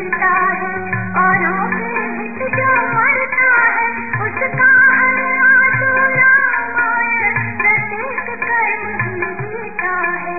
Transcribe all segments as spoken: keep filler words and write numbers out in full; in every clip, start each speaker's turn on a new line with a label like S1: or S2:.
S1: जीता है, औरों के हित जो मरता है, उसका हर आंसू रामायण, प्रत्येक कर्म ही जीता है।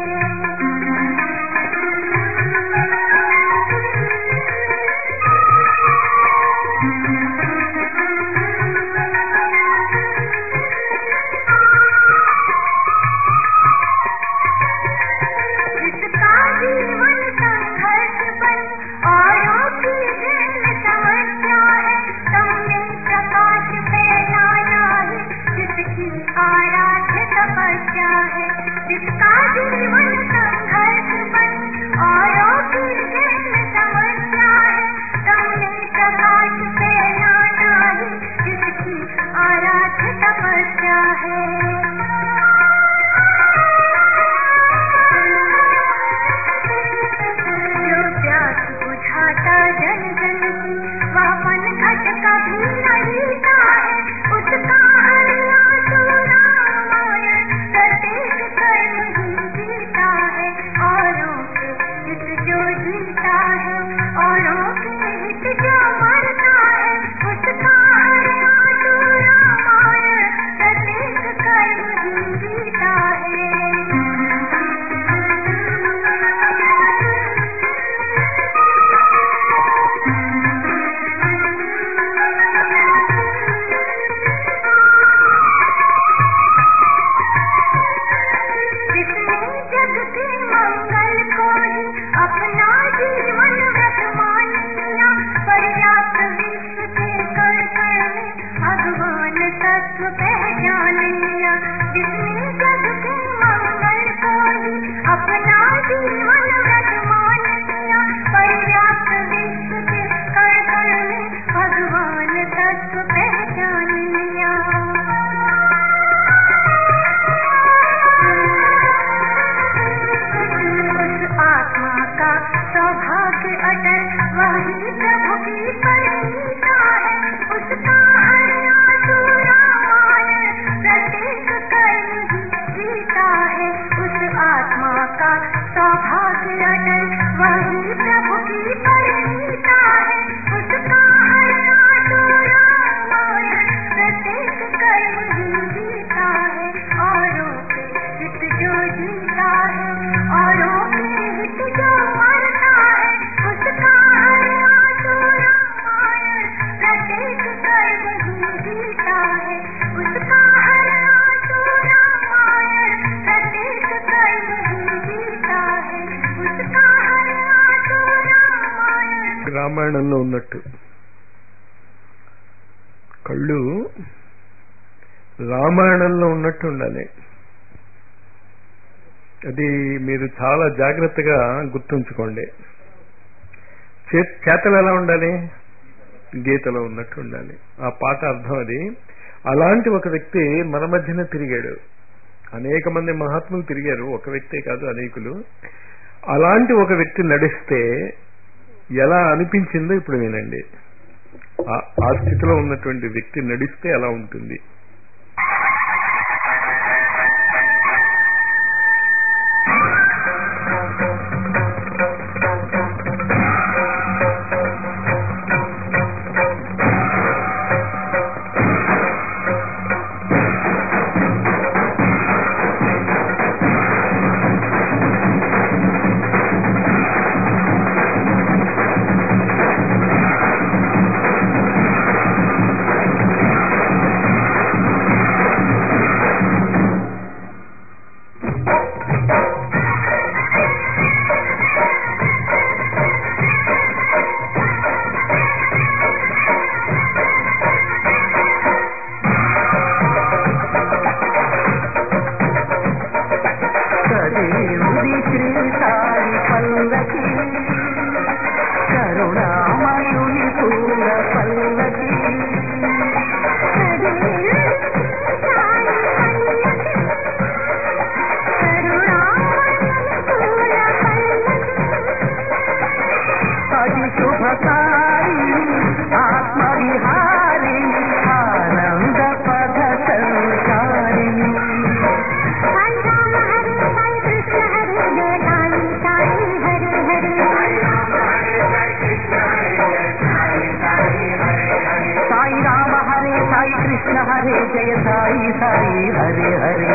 S1: जिसका जीवन संघर्ष बनी औरों की जैन समस्या है, तुमने प्रकाश फैलाना ही जिसकी आराध्य तपस्या है। जिसका जीवन संघर्ष बनी औरों की जैन समस्या है, तुमने प्रकाश फैलाना ही जिसकी आराध्य तपस्या है। जो प्यास बुझाता जन जन की, वह पनघट कभी नहीं ता है, उसका हर आंसू रामायण, प्रत्येक कर्म ही जीता है, औरों के हित जो जीता है, औरों के हित जो मरता है, उसका हर आंसू रामायण, प्रत्येक कर्म ही जीता है। जिसने जग के मंगल को ही अपना जीवन व्रत मान लिया, पर्याप्त विश्व के कण कण में भगवान तत्व पहचान लिया। जिसने जग के मंगल को ही अपना जीवन व्रत मान लिया, पर्याप्त विश्व के कण कण में भगवान तत्व पहचान लिया। उस आत्मा का सौभाग्य अटल, वही प्रभु की परिणीता है, उसका हर आंसू रामायण, प्रत्येक कर्म ही जीता है। उस आत्मा का सौभाग्य अटल, वही प्रभु की परिणीता है, उसका हर आंसू रामायण, प्रत्येक कर्म ही जीता है, औरों के हित जो जीता है, औरों के हित जो मरता है, उसका हर आंसू रामायण, प्रत्येक कर्म ही जीता है, उसका हर आंसू रामायण, प्रत्येक कर्म ही जीता है, उसका हर आंसू रामायण।
S2: రామాయణంలో ఉన్నట్టు కళ్ళు రామాయణంలో ఉన్నట్టు ఉండాలి. అది మీరు చాలా జాగ్రత్తగా గుర్తుంచుకోండి. చే- చేతలు ఎలా ఉండాలి? గీతలో ఉన్నట్టు ఉండాలి. ఆ పాట అర్థం అది. అలాంటి ఒక వ్యక్తి మన మధ్యన తిరిగాడు. అనేక మంది మహాత్ములు తిరిగారు, ఒక వ్యక్తే కాదు, అనేకులు. అలాంటి ఒక వ్యక్తి నడిస్తే ఎలా అనిపించిందో ఇప్పుడు వినండి. ఆ- ఆ స్థితిలో ఉన్నటువంటి వ్యక్తి నడిస్తే ఎలా ఉంటుంది.
S3: హరే జయ సాయి సాయి హరే హరే.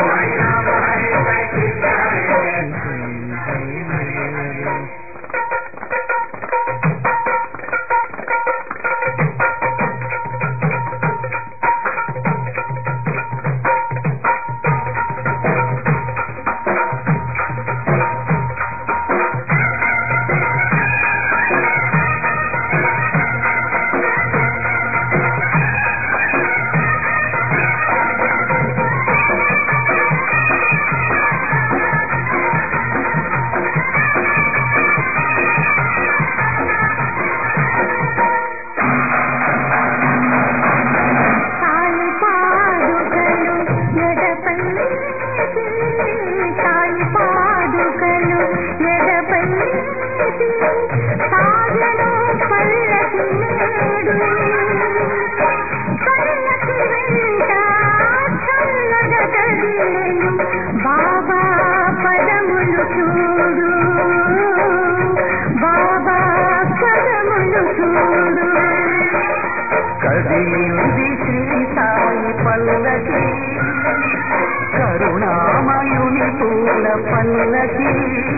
S3: కదిలింది శ్రీ సాయి పల్లకి కరుణామయుని పూల పల్లకి.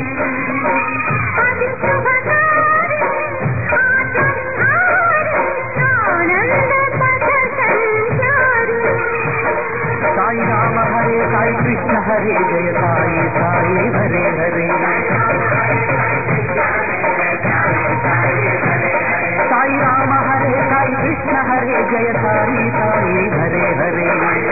S3: సాయి రామ హరే సాయి కృష్ణ హరే జయ సాయి సాయి హరే హరే. సాయి రామ హరే సాయి కృష్ణ హరే జయ సాయి సాయి హరే హరే.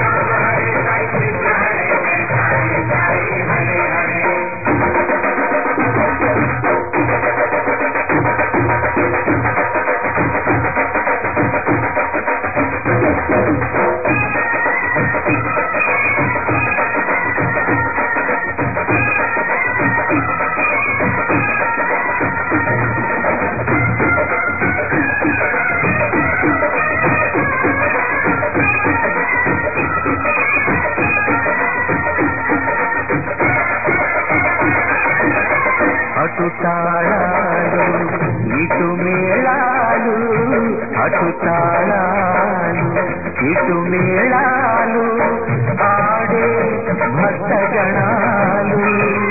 S3: అటు తాళాలు ఇటు మేళాలు, అటు తాళాలు ఇటు మేళాలు, ఆడే భక్తగణాలు.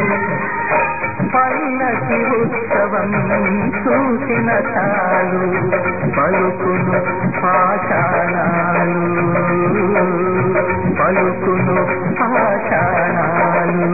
S3: పల్లకి ఉత్సవం చూసిన తాలు పలుకును పాషాణాలు, పలుకును పాషాణాలు.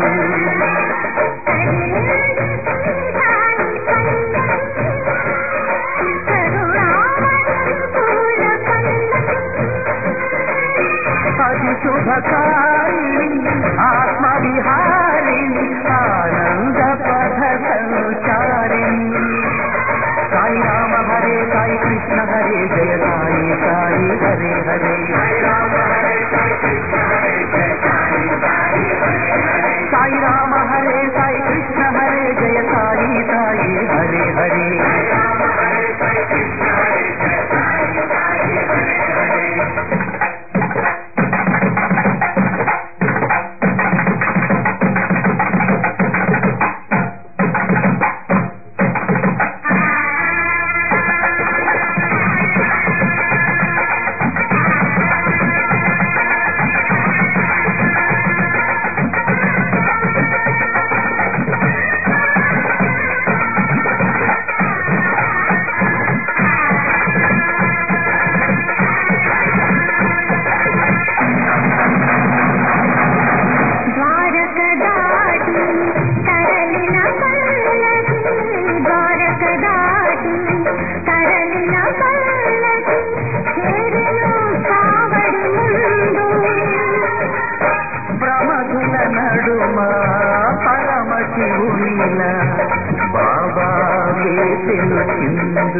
S3: అది శుభకారిణి ఆత్మవిహారిణి ఆనంద పథ సంచారిణి. సాయి రామ హరే సాయి కృష్ణ హరే జయ సాయి సాయి హరే హరే. సాయి రామ హరే సాయి కృష్ణ హరే జయ సాయి సాయి హరే హరే. బాబా చేసెను చిందు,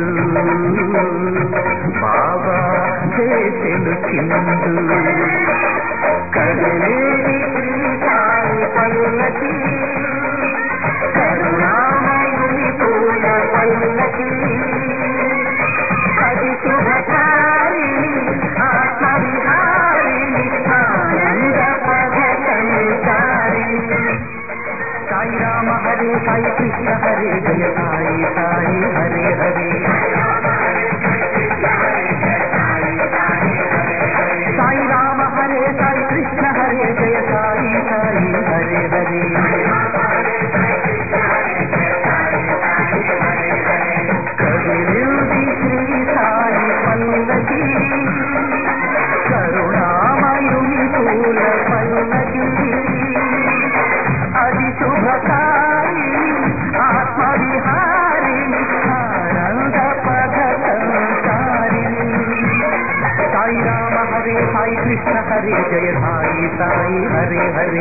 S3: బాబా చేసెను చిందు. కదలేని శ్రీ సాయి పల్లకి కరుణామయుని పూల పల్లకి. అది శుభకారిణి ఆత్మవిహారిణి ఆనంద పథ సంచారిణి. సాయి రామ హరే సాయి కృష్ణ హరే జయ సాయి సాయి హరే హరే. సాయి రామ హరే సాయి కృష్ణ హరే జయ సాయి సాయి హరే హరే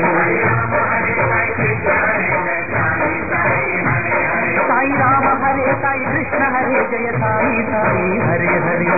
S3: సాయి రామ హరే సాయి కృష్ణ హరే జయ సాయి సాయి హరే హరే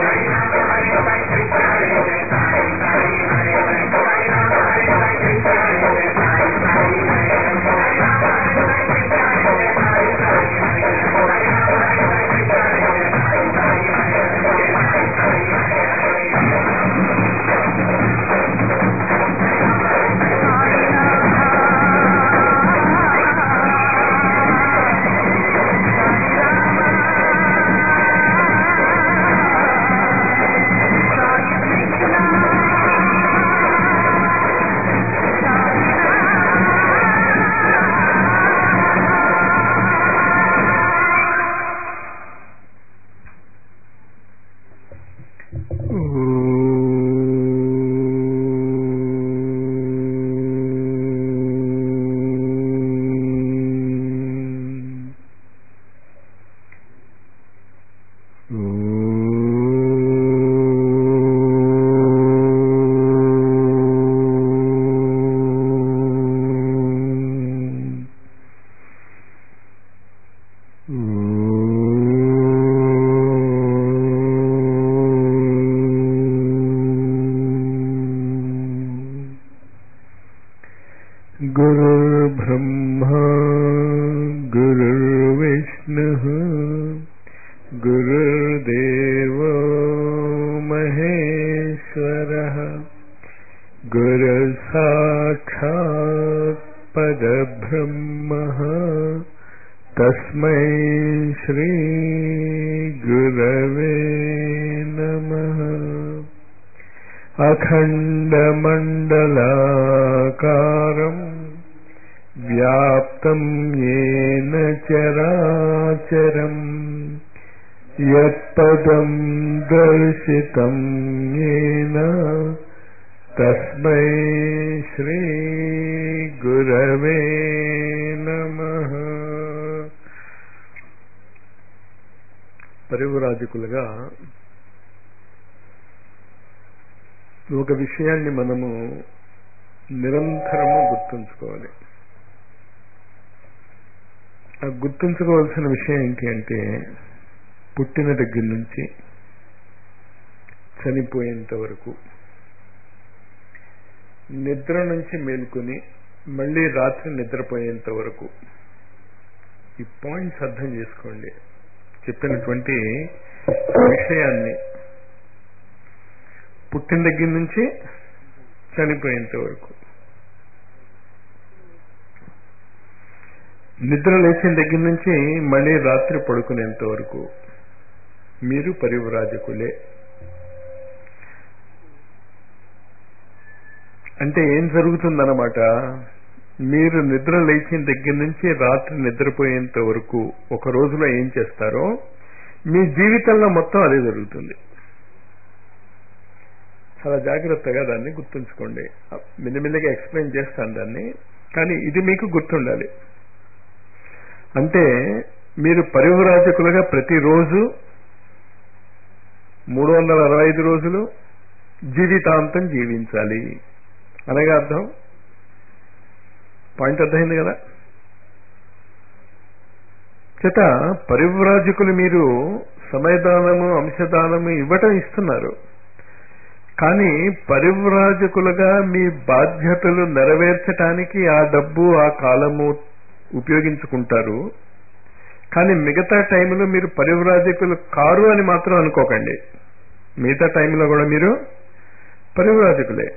S2: गुरुर्ब्रह्मा गुरुर्विष्णुः गुरुर्देवो महेश्वरः गुरुसाक्षात् परब्रह्मः तस्मै श्री गुरवे नमः अखण्डमण्डलाकारम् व्याप्तं येन चराचरम् यत्पदं दर्शितं येन तस्मै श्री गुरवे नमः పరివ్రాజకులుగా ఒక విషయాన్ని మనము నిరంతరము గుర్తుంచుకోవాలి. ఆ గుర్తుంచుకోవాల్సిన విషయం ఏంటి అంటే పుట్టిన దగ్గర నుంచి చనిపోయేంత వరకు, నిద్ర నుంచి మేలుకొని మళ్ళీ రాత్రి నిద్రపోయేంత వరకు ఈ పాయింట్స్ అర్థం చేసుకోండి. చెప్పినటువంటి విషయాన్ని పుట్టిన దగ్గర నుంచి చనిపోయేంత వరకు, నిద్ర లేచిన దగ్గర నుంచి మళ్ళీ రాత్రి పడుకునేంత వరకు మీరు పరివ్రాజకులే. అంటే ఏం జరుగుతుందన్నమాట, మీరు నిద్ర లేచిన దగ్గర నుంచి రాత్రి నిద్రపోయేంత వరకు ఒక రోజులో ఏం చేస్తారో మీ జీవితంలో మొత్తం అదే జరుగుతుంది. చాలా జాగ్రత్తగా దాన్ని గుర్తుంచుకోండి. మెల్లిమెల్లిగా ఎక్స్ప్లెయిన్ చేస్తాను దాన్ని, కానీ ఇది మీకు గుర్తుండాలి. అంటే మీరు పరివ్రాజకులుగా ప్రతిరోజు మూడు వందల అరవై ఐదు రోజులు జీవితాంతం జీవించాలి అనగా అర్థం. పాయింట్ అర్థమైంది కదా? చేత పరివ్రాజకులు మీరు సమయదానము అంశదానము ఇవ్వటం ఇస్తున్నారు, కానీ పరివ్రాజకులుగా మీ బాధ్యతలు నెరవేర్చటానికి ఆ డబ్బు ఆ కాలము ఉపయోగించుకుంటారు. కానీ మిగతా టైంలో మీరు పరివ్రాజకులు కారు అని మాత్రం అనుకోకండి. మిగతా టైంలో కూడా మీరు పరివ్రాజకులే.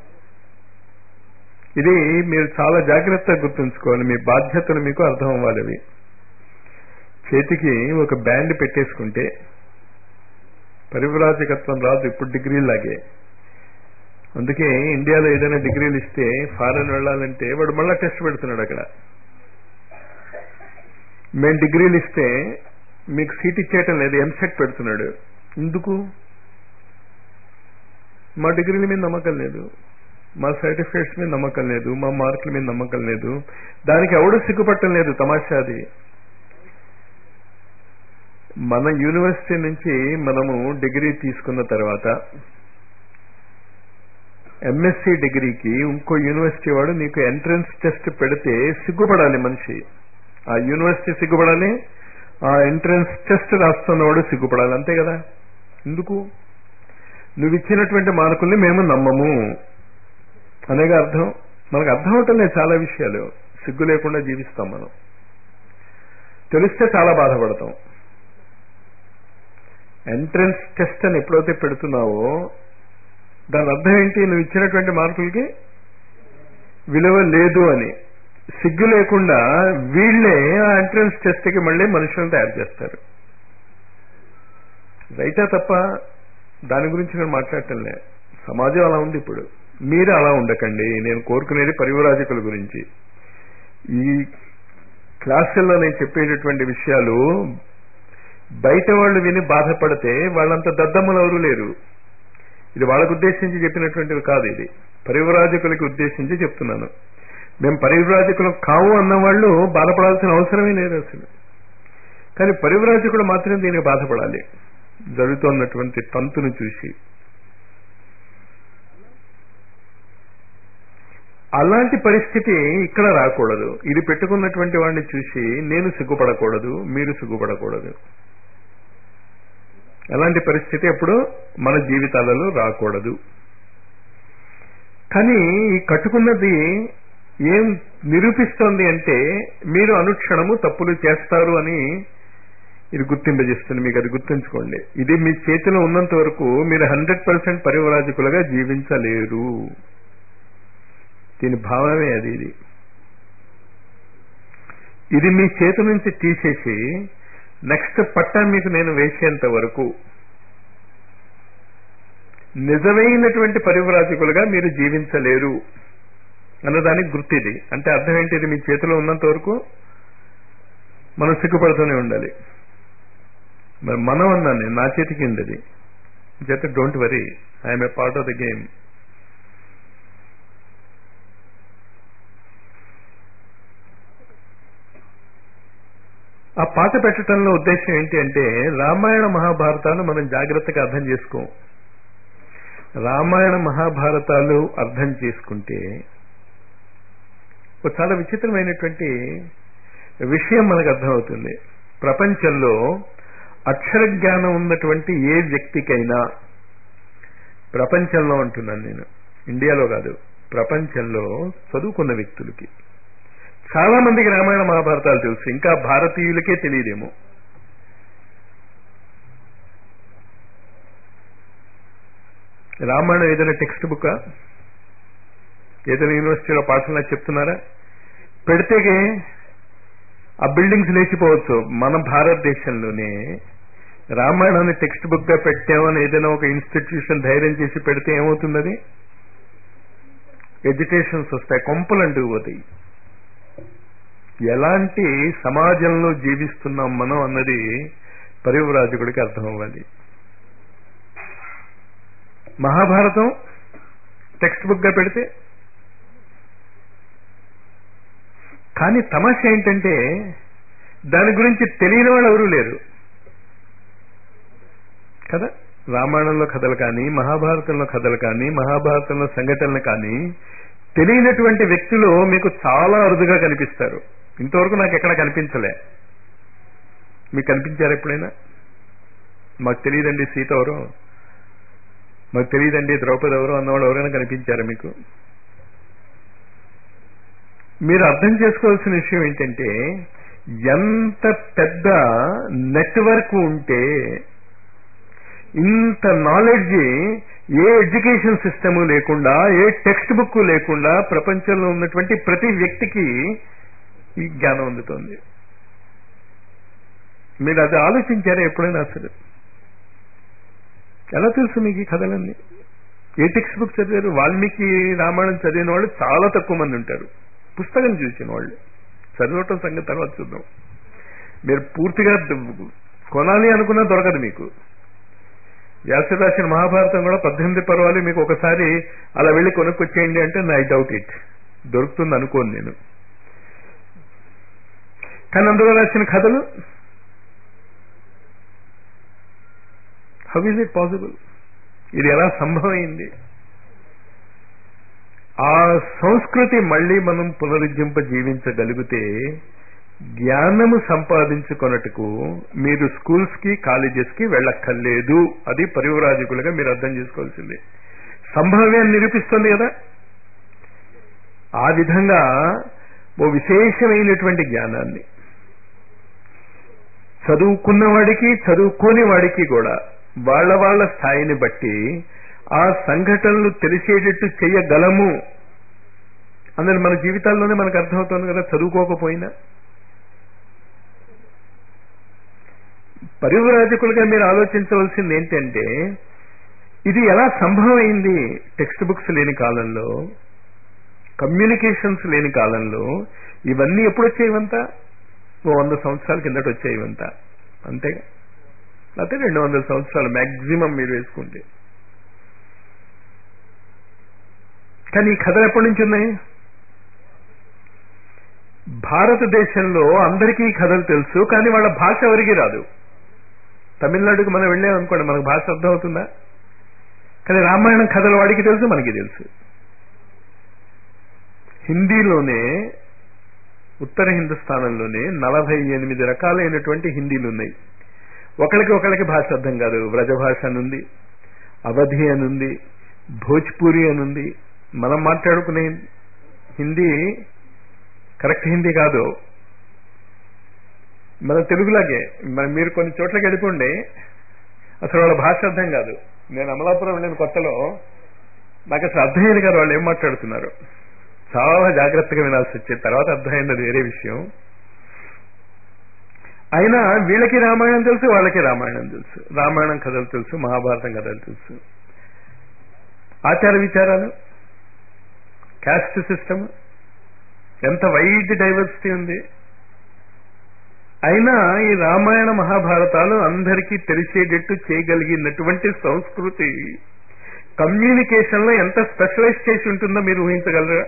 S2: ఇది మీరు చాలా జాగ్రత్తగా గుర్తుంచుకోవాలి. మీ బాధ్యతలు మీకు అర్థం అవ్వాలి. అవి చేతికి ఒక బ్యాండ్ పెట్టేసుకుంటే పరివ్రాజకత్వం రాదు ఇప్పుడు డిగ్రీలాగే. అందుకే ఇండియాలో ఏదైనా డిగ్రీలు ఇస్తే ఫారెన్ వెళ్ళాలంటే వాడు మళ్ళా టెస్ట్ పెడుతున్నాడు అక్కడ. మేము డిగ్రీలు ఇస్తే మీకు సీట్ ఇచ్చేయటం లేదు, ఎంసెట్ పెడుతున్నాడు. ఎందుకు? మా డిగ్రీల మీద నమ్మకం లేదు, మా సర్టిఫికేట్స్ మీద నమ్మకం లేదు, మా మార్కుల మీద నమ్మకం లేదు. దానికి ఎవడు సిగ్గుపట్టం లేదు. తమాషాది, మన యూనివర్సిటీ నుంచి మనము డిగ్రీ తీసుకున్న తర్వాత ఎంఎస్సి డిగ్రీకి ఇంకో యూనివర్సిటీ వాడు నీకు ఎంట్రన్స్ టెస్ట్ పెడితే సిగ్గుపడాలి మనిషి. ఆ యూనివర్సిటీ సిగ్గుపడాలి, ఆ ఎంట్రన్స్ టెస్ట్ రాస్తున్నవాడు సిగ్గుపడాలి, అంతే కదా. ఎందుకు? నువ్వు ఇచ్చినటువంటి మార్కుల్ని మేము నమ్మము అనేగా అర్థం. మనకు అర్థం అవటం లేదు చాలా విషయాలు. సిగ్గు లేకుండా జీవిస్తాం మనం. తెలిస్తే చాలా బాధపడతాం. ఎంట్రన్స్ టెస్ట్ అని ఎప్పుడైతే పెడుతున్నావో దాని అర్థం ఏంటి? నువ్వు ఇచ్చినటువంటి మార్కులకి విలువ లేదు అని. సిగ్గు లేకుండా వీళ్లే ఆ ఎంట్రన్స్ టెస్ట్కి మళ్ళీ మనుషులను తయారు చేస్తారు. రైటా తప్ప దాని గురించి నేను మాట్లాడటంలే. సమాజం అలా ఉంది ఇప్పుడు. మీరు అలా ఉండకండి. నేను కోరుకునేది పరివ్రాజకుల గురించి. ఈ క్లాసుల్లో నేను చెప్పేటటువంటి విషయాలు బయట వాళ్ళు విని బాధపడితే వాళ్ళంత దద్దమ్మలు ఎవరు లేరు. ఇది వాళ్ళకు ఉద్దేశించి చెప్పినటువంటివి కాదు, ఇది పరివ్రాజకులకి ఉద్దేశించి చెప్తున్నాను. మేము పరివ్రాజకులు కావు అన్నవాళ్ళు బాధపడాల్సిన అవసరమే లేదు అసలు. కానీ పరివ్రాజకుడు మాత్రం దీనికి బాధపడాలి, జరుగుతున్నటువంటి తంతును చూసి. అలాంటి పరిస్థితి ఇక్కడ రాకూడదు. ఇది పెట్టుకున్నటువంటి వాడిని చూసి నేను సిగ్గుపడకూడదు, మీరు సిగ్గుపడకూడదు. అలాంటి పరిస్థితి ఎప్పుడు మన జీవితాలలో రాకూడదు. కానీ ఈ కట్టుకున్నది ఏం నిరూపిస్తోంది అంటే మీరు అనుక్షణము తప్పులు చేస్తారు అని ఇది గుర్తింపజేస్తుంది. మీకు అది గుర్తుంచుకోండి. ఇది మీ చేతిలో ఉన్నంత వరకు మీరు హండ్రెడ్ పర్సెంట్ పరివ్రాజకులుగా జీవించలేరు. దీని భావమే అది. ఇది ఇది మీ చేతి నుంచి తీసేసి నెక్స్ట్ పట్టా మీకు నేను వేసేంత వరకు నిజమైనటువంటి పరివ్రాజకులుగా మీరు జీవించలేరు అన్నదానికి గుర్తిది. అంటే అర్థం ఏంటి? ఇది మీ చేతిలో ఉన్నంత వరకు మనం సిగ్గుపడుతూనే ఉండాలి. మరి మనం అన్నాను, నా చేతికి ఉండేది just don't worry, I'm a part of the game. ఆ పాట పెట్టడంలో ఉద్దేశం ఏంటి అంటే రామాయణ మహాభారతాలు మనం జాగ్రత్తగా అర్థం చేసుకోం. రామాయణ మహాభారతాలు అర్థం చేసుకుంటే ఒక చాలా విచిత్రమైనటువంటి విషయం మనకు అర్థమవుతుంది. ప్రపంచంలో అక్షర జ్ఞానం ఉన్నటువంటి ఏ వ్యక్తికైనా, ప్రపంచంలో అంటున్నాను నేను, ఇండియాలో కాదు, ప్రపంచంలో చదువుకున్న వ్యక్తులకి చాలా మందికి రామాయణ మహాభారతాలు తెలుసు. ఇంకా భారతీయులకే తెలియదేమో. రామాయణం ఏదైనా టెక్స్ట్ బుక్ ఏదైనా యూనివర్సిటీలో పాఠశాల చెప్తున్నారా? పెడితే ఆ బిల్డింగ్స్ లేచిపోవచ్చు. మన భారతదేశంలోనే రామాయణాన్ని టెక్స్ట్ బుక్ గా పెట్టామని ఏదైనా ఒక ఇన్స్టిట్యూషన్ ధైర్యం చేసి పెడితే ఏమవుతుంది? అది ఎడ్యుకేషన్స్ వస్తాయి, కొంపలు అంటుకుపోతాయి. ఎలాంటి సమాజంలో జీవిస్తున్నాం మనం అన్నది పరివ్రాజకుడికి అర్థం అవ్వాలి. మహాభారతం టెక్స్ట్ బుక్ గా పెడితే, కానీ తమాషా ఏంటంటే దాని గురించి తెలియని వాళ్ళు ఎవరూ లేరు కదా. రామాయణంలో కథలు కానీ, మహాభారతంలో కథలు కానీ, మహాభారతంలో సంఘటనలు కానీ తెలియనటువంటి వ్యక్తులు మీకు చాలా అరుదుగా కనిపిస్తారు. ఇంతవరకు నాకు ఎక్కడ కనిపించలే. మీకు కనిపించారు ఎప్పుడైనా? మాకు తెలియదండి సీత ఎవరో, మాకు తెలియదండి ద్రౌపది ఎవరో అన్నవాళ్ళు ఎవరైనా కనిపించారా మీకు? మీరు అర్థం చేసుకోవాల్సిన విషయం ఏంటంటే ఎంత పెద్ద నెట్వర్క్ ఉంటే ఇంత నాలెడ్జ్ ఏ ఎడ్యుకేషన్ సిస్టము లేకుండా, ఏ టెక్స్ట్ బుక్ లేకుండా ప్రపంచంలో ఉన్నటువంటి ప్రతి వ్యక్తికి ఈ జ్ఞానం అందుతోంది. మీరు అది ఆలోచించారా ఎప్పుడైనా? అసలు ఎలా తెలుసు మీకు ఈ కథలన్నీ? ఏ టెక్స్ట్ బుక్ చదివారు? వాల్మీకి రామాయణం చదివిన వాళ్ళు చాలా తక్కువ మంది ఉంటారు. పుస్తకం చూసిన వాళ్ళు, చదవటం సంగతి తర్వాత చూద్దాం. మీరు పూర్తిగా కొనాలి అనుకున్నా దొరకదు మీకు. వ్యాస రాసిన మహాభారతం కూడా పద్దెనిమిది పర్వాలు మీకు ఒకసారి అలా వెళ్ళి కొనుక్కొచ్చేయండి అంటే ఐ డౌట్ ఇట్, దొరుకుతుంది అనుకోను నేను. కానీ అందులో రాసిన కథలు, హౌ ఈజ్ ఇట్ పాసిబుల్? ఇది ఎలా సంభవమైంది? ఆ సంస్కృతి మళ్ళీ మనం పునరుజ్జింప జీవించగలిగితే జ్ఞానము సంపాదించుకొనటకు మీరు స్కూల్స్ కి కాలేజెస్ కి వెళ్ళక్కర్లేదు. అది పరివ్రాజకులుగా మీరు అర్థం చేసుకోవాల్సింది. సంభావ్యాన్ని నిరూపిస్తుంది కదా. ఆ విధంగా ఓ విశేషమైనటువంటి జ్ఞానాన్ని చదువుకున్న వాడికి చదువుకోని వాడికి కూడా వాళ్ళ వాళ్ళ స్థాయిని బట్టి ఆ సంఘటనలు తెలిసేటట్టు చెయ్యగలము అన్నది మన జీవితాల్లోనే మనకు అర్థమవుతుంది కదా. చదువుకోకపోయినా పరివ్రాజకులుగా మీరు ఆలోచించవలసింది ఏంటంటే ఇది ఎలా సంభవమైంది. టెక్స్ట్ బుక్స్ లేని కాలంలో, కమ్యూనికేషన్స్ లేని కాలంలో ఇవన్నీ ఎప్పుడు వచ్చేవంతా? ఓ వంద సంవత్సరాల కిందట వచ్చేవంతా, అంతేగా. లేకపోతే రెండు వందల సంవత్సరాలు మ్యాక్సిమం మీరు వేసుకుంటే. కానీ ఈ కథలు ఎప్పటి నుంచి ఉన్నాయి? భారతదేశంలో అందరికీ ఈ కథలు తెలుసు, కానీ వాళ్ళ భాష ఎవరికి రాదు. తమిళనాడుకు మనం వెళ్ళామనుకోండి, మనకు భాష అర్థం అవుతుందా? కానీ రామాయణం కథలు వాడికి తెలుసు, మనకి తెలుసు. హిందీలోనే, ఉత్తర హిందుస్థానంలోనే నలభై ఎనిమిది రకాలైనటువంటి హిందీలు ఉన్నాయి. ఒకరికి ఒకరికి భాష అర్థం కాదు. వ్రజభాష అనుంది, అవధి అనుంది, భోజ్పూరి అనుంది. మనం మాట్లాడుకునే హిందీ కరెక్ట్ హిందీ కాదు, మన తెలుగులాగే. మరి మీరు కొన్ని చోట్లకి వెళ్ళిపోండి, అసలు వాళ్ళ భాష అర్థం కాదు. నేను అమలాపురం వెళ్ళిన కొత్తలో నాకు అసలు అర్థమైంది కాదు వాళ్ళు ఏం మాట్లాడుతున్నారు. చాలా జాగ్రత్తగా వినాల్సి వచ్చేది. తర్వాత అర్థమైంది, అది వేరే విషయం. అయినా వీళ్ళకి రామాయణం తెలుసు, వాళ్ళకి రామాయణం తెలుసు. రామాయణం కథలు తెలుసు, మహాభారతం కథలు తెలుసు. ఆచార విచారాలు, క్యాస్ట్ సిస్టమ్, ఎంత వైడ్ డైవర్సిటీ ఉంది. అయినా ఈ రామాయణ మహాభారతాలు అందరికీ తెలిసేటట్టు చేయగలిగినటువంటి సంస్కృతి కమ్యూనికేషన్ లో ఎంత స్పెషలైజ్ చేసి ఉంటుందో మీరు ఊహించగలరా?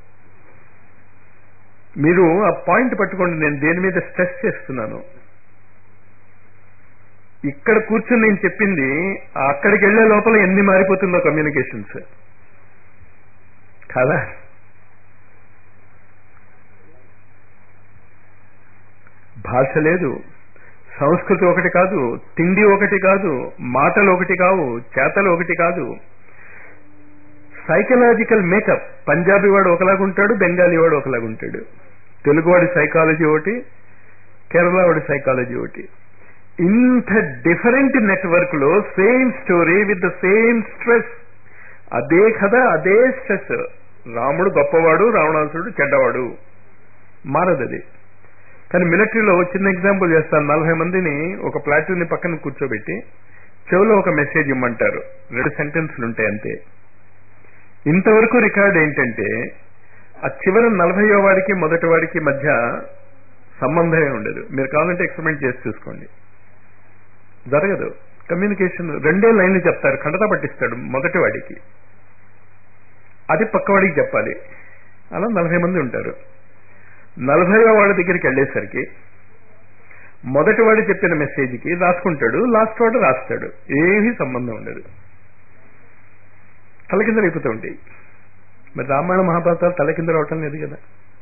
S2: మీరు ఆ పాయింట్ పట్టుకోండి. నేను దేని మీద స్ట్రెస్ చేస్తున్నాను, ఇక్కడ కూర్చొని నేను చెప్పింది అక్కడికి వెళ్లే లోపల ఎన్ని మారిపోతుందో కమ్యూనికేషన్స్ కదా. భాష లేదు, సంస్కృతి ఒకటి కాదు, తిండి ఒకటి కాదు, మాటలు ఒకటి కావు, చేతలు ఒకటి కాదు. సైకలాజికల్ మేకప్, పంజాబీ వాడు ఒకలాగుంటాడు, బెంగాలీ వాడు ఒకలాగుంటాడు, తెలుగువాడి సైకాలజీ ఒకటి, కేరళ వాడి సైకాలజీ ఒకటి. ఇంత డిఫరెంట్ నెట్వర్క్ లో same story with the same stress. అదే కథ, అదే స్ట్రెస్. రాముడు గొప్పవాడు, రావణాసురుడు చెడ్డవాడు, మారదది. కానీ మిలిటరీలో చిన్న ఎగ్జాంపుల్ చేస్తాను. నలభై మందిని ఒక ప్లాటూన్ ని పక్కన కూర్చోబెట్టి చెవిలో ఒక మెసేజ్ ఇమ్మంటారు. రెండు సెంటెన్స్లు ఉంటాయి అంతే. ఇంతవరకు రికార్డ్ ఏంటంటే ఆ చివరి నలభైయో వాడికి మొదటి వాడికి మధ్య సంబంధమే ఉండదు. మీరు కావాలంటే ఎక్స్పెరిమెంట్ చేసి చూసుకోండి, జరగదు. కమ్యూనికేషన్ రెండే లైన్లు చెప్తారు, ఖండత పట్టిస్తాడు మొదటి వాడికి, అది పక్కవాడికి చెప్పాలి. అలా నలభై మంది ఉంటారు. నలభైవ వాడి దగ్గరికి వెళ్ళేసరికి మొదటి వాడు చెప్పిన మెసేజ్కి రాసుకుంటాడు, లాస్ట్ వాడు రాస్తాడు. ఏమీ సంబంధం ఉండదు, తల కింద అయిపోతూ ఉంటాయి. మరి రామాయణ మహాభారతాలు తల కింద రావటం లేదు కదా.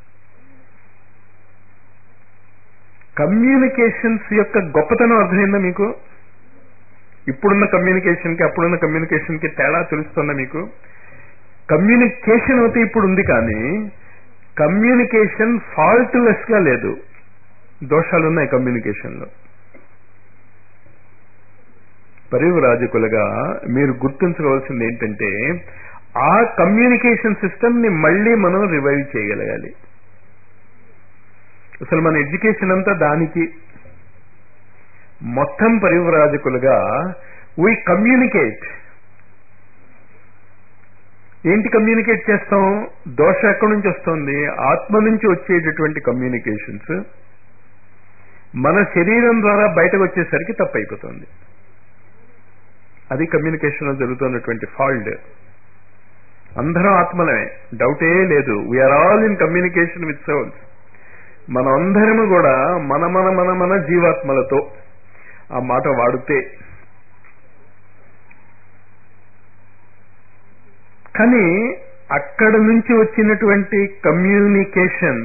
S2: కమ్యూనికేషన్స్ యొక్క గొప్పతనం అర్థమైందా మీకు? ఇప్పుడున్న కమ్యూనికేషన్కి అప్పుడున్న కమ్యూనికేషన్కి తేడా తెలుస్తుందా మీకు? కమ్యూనికేషన్ అయితే ఇప్పుడు ఉంది, కానీ కమ్యూనికేషన్ ఫాల్ట్లెస్ గా లేదు, దోషాలు ఉన్నాయి కమ్యూనికేషన్లో. పరివ్రాజకులుగా మీరు గుర్తుంచుకోవాల్సింది ఏంటంటే ఆ కమ్యూనికేషన్ సిస్టమ్ ని మళ్ళీ మనం రివైవ్ చేయగలగాలి. అసలు మన ఎడ్యుకేషన్ అంతా దానికి. మొత్తం పరివ్రాజకులుగా వీ కమ్యూనికేట్. ఏంటి కమ్యూనికేట్ చేస్తాం? దోషం ఎక్కడి నుంచి వస్తుంది? ఆత్మ నుంచి వచ్చేటటువంటి కమ్యూనికేషన్స్ మన శరీరం ద్వారా బయటకు వచ్చేసరికి తప్పు అయిపోతుంది. అది కమ్యూనికేషన్ లో జరుగుతున్నటువంటి ఫాల్ట్. అందరం ఆత్మలమే, డౌటే లేదు. We are all in communication with souls. మనం అందరము కూడా మన మన మన మన జీవాత్మలతో, ఆ మాట వాడితే. కానీ అక్కడ నుంచి వచ్చినటువంటి కమ్యూనికేషన్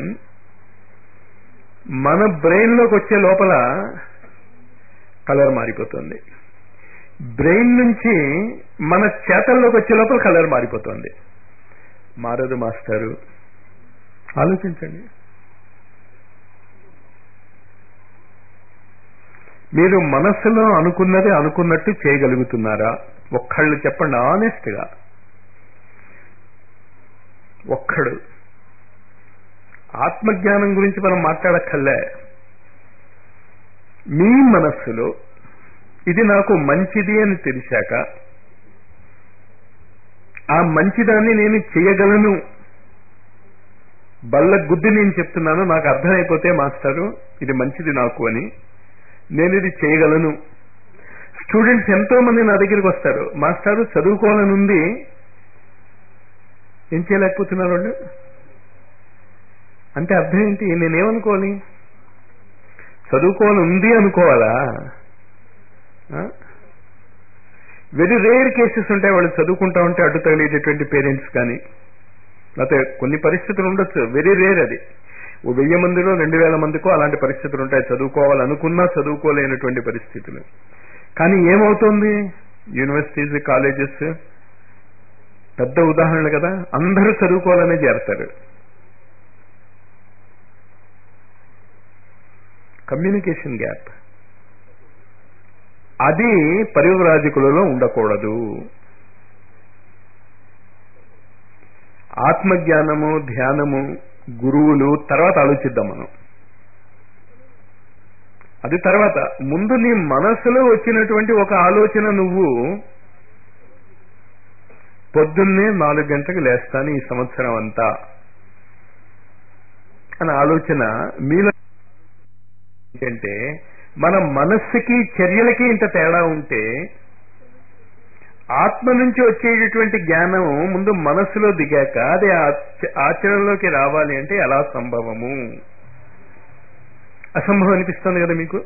S2: మన బ్రెయిన్ లోకి వచ్చే లోపల కలర్ మారిపోతుంది. బ్రెయిన్ నుంచి మన చేతల్లోకి వచ్చే లోపల కలర్ మారిపోతుంది. మారదు మాస్టారు, ఆలోచించండి. మీరు మనస్సులో అనుకున్నది అనుకున్నట్టు చేయగలుగుతున్నారా? ఒక్కళ్ళు చెప్పండి ఆనెస్ట్ గా. ఒక్కడు. ఆత్మజ్ఞానం గురించి మనం మాట్లాడక్కర్లే. మీ మనస్సులో ఇది నాకు మంచిది అని తెలిసాక ఆ మంచిదాన్ని నేను చేయగలను, బల్ల గుద్ది నేను చెప్తున్నాను, నాకు అర్థమైపోతే మాస్టారు ఇది మంచిది నాకు అని, నేను ఇది చేయగలను. స్టూడెంట్స్ ఎంతో మంది నా దగ్గరికి వస్తారు, మాస్టారు చదువుకోవాలని ఉంది, ఏం చేయలేకపోతున్నారు వాళ్ళు అంటే అర్థం ఏంటి? నేనేమనుకోవాలి? చదువుకోవాలని ఉంది అనుకోవాలా? వెరీ రేర్ కేసెస్ ఉంటాయి వాళ్ళు చదువుకుంటా ఉంటే అడ్డు తగిలేటటువంటి పేరెంట్స్ కానీ, లేకపోతే కొన్ని పరిస్థితులు ఉండొచ్చు, వెరీ రేర్ అది. ఓ వెయ్యి మందిలో రెండు వేల మందికో అలాంటి పరిస్థితులు ఉంటాయి, చదువుకోవాలనుకున్నా చదువుకోలేనటువంటి పరిస్థితులు. కానీ ఏమవుతుంది? యూనివర్సిటీస్, కాలేజెస్ పెద్ద ఉదాహరణలు కదా, అందరూ చదువుకోవాలనే చేరతారు. కమ్యూనికేషన్ గ్యాప్ అది పరివ్రాజకులలో ఉండకూడదు. ఆత్మజ్ఞానము, ధ్యానము, గురువులు తర్వాత ఆలోచిద్దాం మనం. అది తర్వాత. ముందు నీ మనసులో వచ్చినటువంటి ఒక ఆలోచన, నువ్వు పొద్దున్నే నాలుగు గంటలకు లేస్తాను ఈ సంవత్సరం అంతా అనే ఆలోచన మీలో ఏంటంటే, మన మనస్సుకి చర్యలకి ఇంత తేడా ఉంటే ఆత్మ నుంచి వచ్చేటటువంటి జ్ఞానం ముందు మనస్సులో దిగాక అది ఆచరణలోకి రావాలి అంటే ఎలా సంభవము? అసంభవం అనిపిస్తుంది కదా మీకు.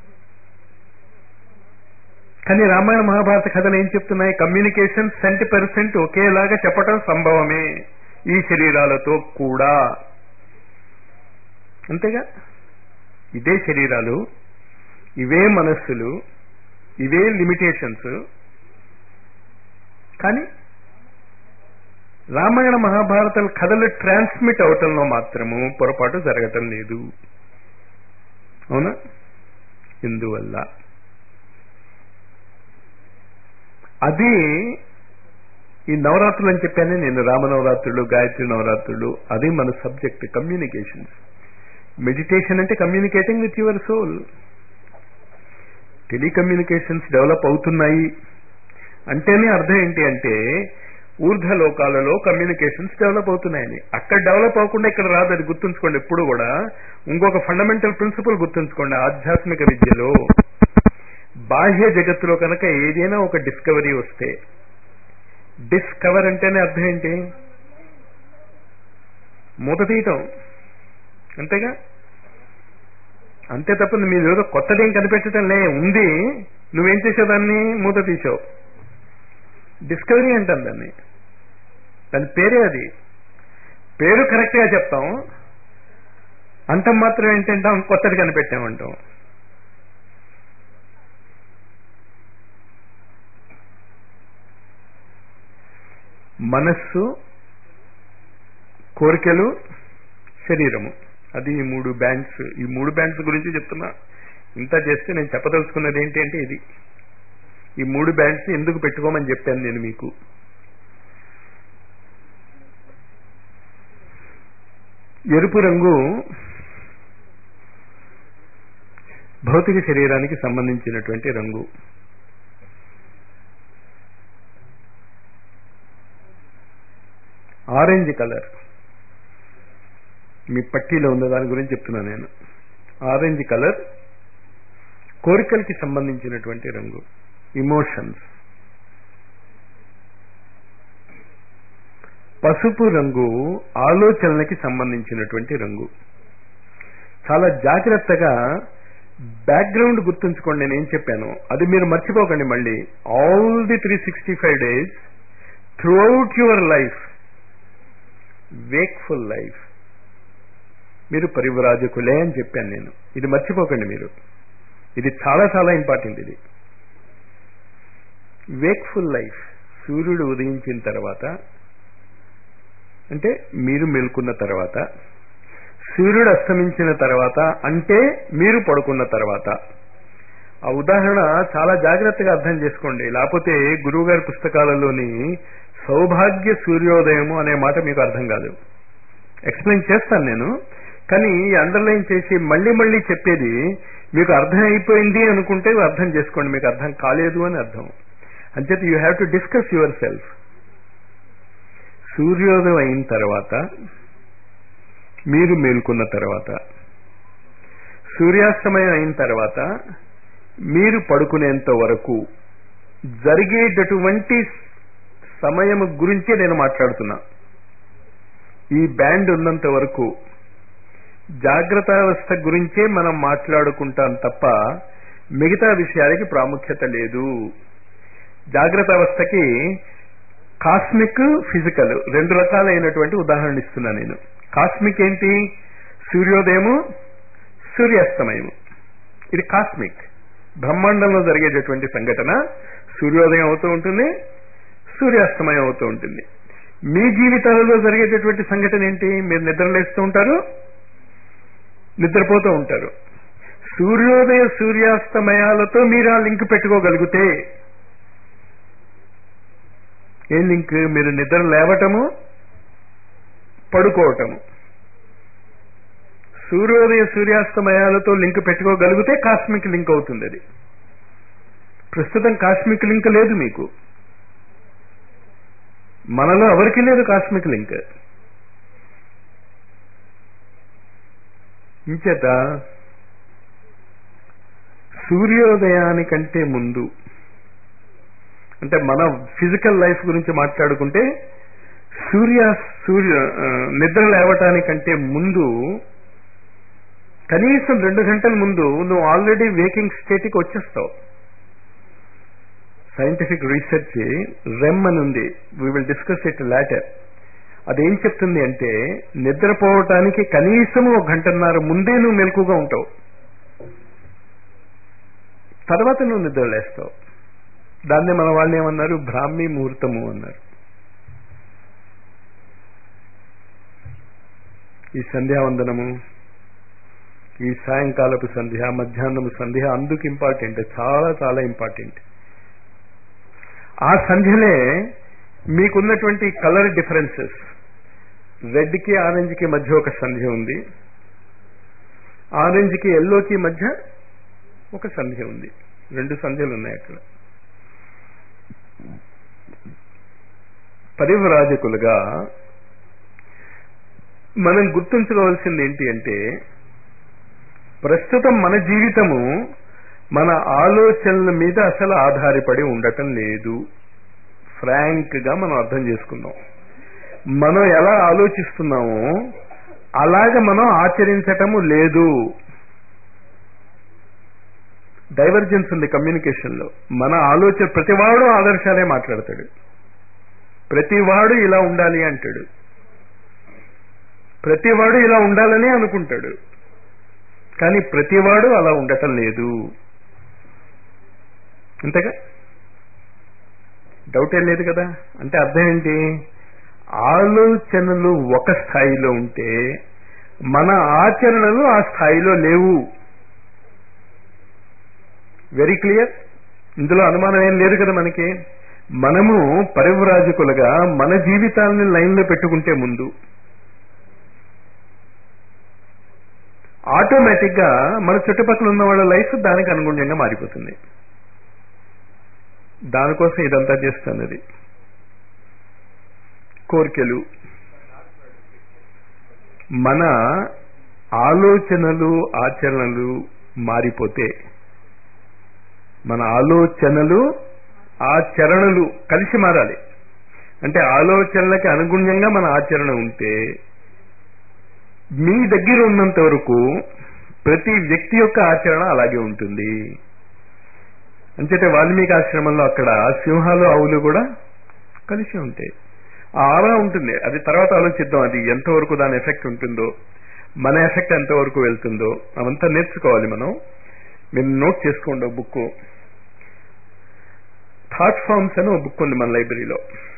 S2: కానీ రామాయణ మహాభారత కథలు ఏం చెప్తున్నాయి? కమ్యూనికేషన్ సెంటీ పర్సెంట్ ఒకేలాగా చెప్పటం సంభవమే ఈ శరీరాలతో కూడా. అంతేగా? ఇదే శరీరాలు, ఇవే మనస్సులు, ఇవే లిమిటేషన్స్. కానీ రామాయణ మహాభారతాల కథలు ట్రాన్స్మిట్ అవటంలో మాత్రము పొరపాటు జరగటం లేదు. అవునా? ఇందువల్ల అది ఈ నవరాత్రులు అని చెప్పానే నేను, రామనవరాత్రులు, గాయత్రి నవరాత్రులు, అది మన సబ్జెక్ట్ కమ్యూనికేషన్స్. మెడిటేషన్ అంటే communicating with your soul. Telecommunications develop అవుతున్నాయి అంటేనే అర్థం ఏంటి అంటే ఊర్ధ్వలోకాలలో కమ్యూనికేషన్స్ డెవలప్ అవుతున్నాయని. అక్కడ డెవలప్ అవ్వకుండా ఇక్కడ రాదు, అది గుర్తుంచుకోండి. ఎప్పుడు కూడా ఇంకొక ఫండమెంటల్ ప్రిన్సిపల్ గుర్తుంచుకోండి. ఆధ్యాత్మిక విద్యలో బాహ్య జగత్తులో కనుక ఏదైనా ఒక డిస్కవరీ వస్తే, డిస్కవర్ అంటేనే అర్థం ఏంటి? మూత తీయటం, అంతేగా? అంతే తప్ప మీరు ఏదో కొత్తదేం కనిపెట్టడం లే, ఉంది, నువ్వేం చేసావు? దాన్ని మూత తీసావు. డిస్కవరీ అంటాం దాన్ని, దాని పేరే అది. పేరు కరెక్ట్ గా చెప్తాం, అంతం మాత్రం ఏంటంటాం? కొత్తది కనిపెట్టామంటాం. మనస్సు, కోరికలు, శరీరము, అది ఈ మూడు బ్యాండ్స్. ఈ మూడు బ్యాండ్స్ గురించి చెప్తున్నా. ఇంత చేస్తే నేను చెప్పదలుచుకున్నది ఏంటి అంటే ఇది. ఈ మూడు బ్యాండ్స్ ఎందుకు పెట్టుకోమని చెప్పాను నేను మీకు. ఎరుపు రంగు భౌతిక శరీరానికి సంబంధించినటువంటి రంగు. ఆరెంజ్ కలర్ మీ పట్టీలో ఉన్న దాని గురించి చెప్తున్నాను నేను. ఆరెంజ్ కలర్ కోరికలకి సంబంధించినటువంటి రంగు, ఇమోషన్స్. పసుపు రంగు ఆలోచనలకి సంబంధించినటువంటి రంగు. చాలా జాగ్రత్తగా బ్యాక్గ్రౌండ్ గుర్తుంచుకోండి. నేను ఏం చెప్పాను అది మీరు మర్చిపోకండి. మళ్ళీ all the three sixty five days throughout your life wakeful life. మీరు పరివ్రాజకులే అని చెప్పాను నేను. ఇది మర్చిపోకండి మీరు. ఇది చాలా చాలా ఇంపార్టెంట్. ఇది వేక్ఫుల్ లైఫ్. సూర్యుడు ఉదయించిన తర్వాత అంటే మీరు మేల్కొన్న తర్వాత, సూర్యుడు అస్తమించిన తర్వాత అంటే మీరు పడుకున్న తర్వాత. ఆ ఉదాహరణ చాలా జాగ్రత్తగా అర్థం చేసుకోండి, లేకపోతే గురువు గారి పుస్తకాలలోని సౌభాగ్య సూర్యోదయము అనే మాట మీకు అర్థం కాదు. ఎక్స్ప్లెయిన్ చేస్తాను నేను, కానీ అండర్లైన్ చేసి మళ్ళీ మళ్ళీ చెప్పేది మీకు అర్థం అయిపోయింది అనుకుంటే అర్థం చేసుకోండి, మీకు అర్థం కాలేదు అని అర్థం. అంచేత you have to discuss yourself. సూర్యోదయం అయిన తర్వాత, మీరు మేల్కొన్న తర్వాత, సూర్యాస్తమయం అయిన తర్వాత, మీరు పడుకునేంత వరకు జరిగేటటువంటి సమయం గురించే నేను మాట్లాడుతున్నా. ఈ బ్యాండ్ ఉన్నంత వరకు జాగ్రత్తావస్థ గురించే మనం మాట్లాడుకుంటాం తప్ప మిగతా విషయాలకి ప్రాముఖ్యత లేదు. జాగ్రత్తావస్థకి కాస్మిక్, ఫిజికల్ రెండు రకాలైనటువంటి ఉదాహరణలు ఇస్తున్నా నేను. కాస్మిక్ ఏంటి? సూర్యోదయము, సూర్యాస్తమయము. ఇది కాస్మిక్. బ్రహ్మాండంలో జరిగేటటువంటి సంఘటన సూర్యోదయం అవుతూ ఉంటుంది, సూర్యాస్తమయం అవుతూ ఉంటుంది. మీ జీవితాలలో జరిగేటటువంటి సంఘటన ఏంటి? మీరు నిద్రలేస్తూ ఉంటారు, నిద్రపోతూ ఉంటారు. సూర్యోదయ సూర్యాస్తమయాలతో మీరు ఆ లింక్ పెట్టుకోగలిగితే, ఏ లింక్? మీరు నిద్ర లేవటము, పడుకోవటము. సూర్యోదయ సూర్యాస్తమయాలతో లింక్ పెట్టుకోగలిగితే కాస్మిక్ లింక్ అవుతుంది. అది ప్రస్తుతం కాస్మిక్ లింక్ లేదు మీకు. మనలో ఎవరికి లేదు కాస్మిక్ లింక్. ఇంచేత సూర్యోదయానికంటే ముందు, అంటే మన ఫిజికల్ లైఫ్ గురించి మాట్లాడుకుంటే, సూర్య సూర్య నిద్ర లేవటానికంటే ముందు కనీసం రెండు గంటల ముందు నువ్వు ఆల్రెడీ వేకింగ్ స్టేట్కి వచ్చేస్తావు. సైంటిఫిక్ రీసెర్చ్ రెమ్ అని ఉంది, we will discuss it later. అదేం చెప్తుంది అంటే, నిద్రపోవటానికి కనీసం ఒక గంటన్నర ముందే నువ్వు మెలకుగా ఉంటావు, తర్వాత నువ్వు నిద్రలేస్తావు. దాన్నే మన వాళ్ళు ఏమన్నారు? బ్రాహ్మీ ముహూర్తము అన్నారు. ఈ సంధ్యావందనము, ఈ సాయంకాలపు సంధ్య, మధ్యాహ్నము సంధ్య అందుకు ఇంపార్టెంట్, చాలా చాలా ఇంపార్టెంట్. ఆ సంధ్యలే మీకున్నటువంటి కలర్ డిఫరెన్సెస్. రెడ్ కి ఆరెంజ్ కి మధ్య ఒక సంధ్య ఉంది, ఆరెంజ్ కి ఎల్లోకి మధ్య ఒక సంధ్య ఉంది. రెండు సంధ్యలు ఉన్నాయి అక్కడ. పరివ్రాజకులుగా మనం గుర్తుంచుకోవాల్సింది ఏంటి అంటే, ప్రస్తుతం మన జీవితము మన ఆలోచనల మీద అసలు ఆధారపడి ఉండటం లేదు. ఫ్రాంక్ గా మనం అర్థం చేసుకుందాం. మనం ఎలా ఆలోచిస్తున్నామో అలాగ మనం ఆచరించటము లేదు. డైవర్జెన్స్ ఉంది కమ్యూనికేషన్ లో. మన ఆలోచన, ప్రతివాడు ఆదర్శాలే మాట్లాడతాడు, ప్రతివాడు ఇలా ఉండాలి అంటాడు, ప్రతివాడు ఇలా ఉండాలని అనుకుంటాడు, కానీ ప్రతివాడు అలా ఉండటం లేదు. అంతేగా? డౌట్ ఏం లేదు కదా. అంటే అర్థం ఏంటి? ఆలోచనలు ఒక స్థాయిలో ఉంటే మన ఆచరణలు ఆ స్థాయిలో లేవు. Very clear. ఇందులో అనుమానం ఏం లేదు కదా మనకి. మనము పరివ్రాజకులుగా మన జీవితాలని లైన్లో పెట్టుకుంటే ముందు ఆటోమేటిక్ గా మన చుట్టుపక్కల ఉన్న వాళ్ళ లైఫ్ దానికి అనుగుణంగా మారిపోతుంది. దానికోసం ఇదంతా చేస్తున్నది. కోరికలు, మన ఆలోచనలు ఆచరణలు మారిపోతే, మన ఆలోచనలు ఆచరణలు కలిసి మారాలి. అంటే ఆలోచనలకి అనుగుణంగా మన ఆచరణ ఉంటే, మీ దగ్గర ఉన్నంత వరకు ప్రతి వ్యక్తి యొక్క ఆచరణ అలాగే ఉంటుంది. అంచేతే వాల్మీకి ఆశ్రమంలో అక్కడ సింహాలు ఆవులు కూడా కలిసి ఉంటాయి. ఆ ఆరా ఉంటుంది, అది తర్వాత ఆలోచిద్దాం అది ఎంతవరకు దాని ఎఫెక్ట్ ఉంటుందో, మన ఎఫెక్ట్ ఎంతవరకు వెళ్తుందో అవంతా నేర్చుకోవాలి మనం. మీరు నోట్ చేసుకోండి. బుక్ థాట్ ఫార్మ్స్ అని ఒక బుక్ ఉంది మన లైబ్రరీలో.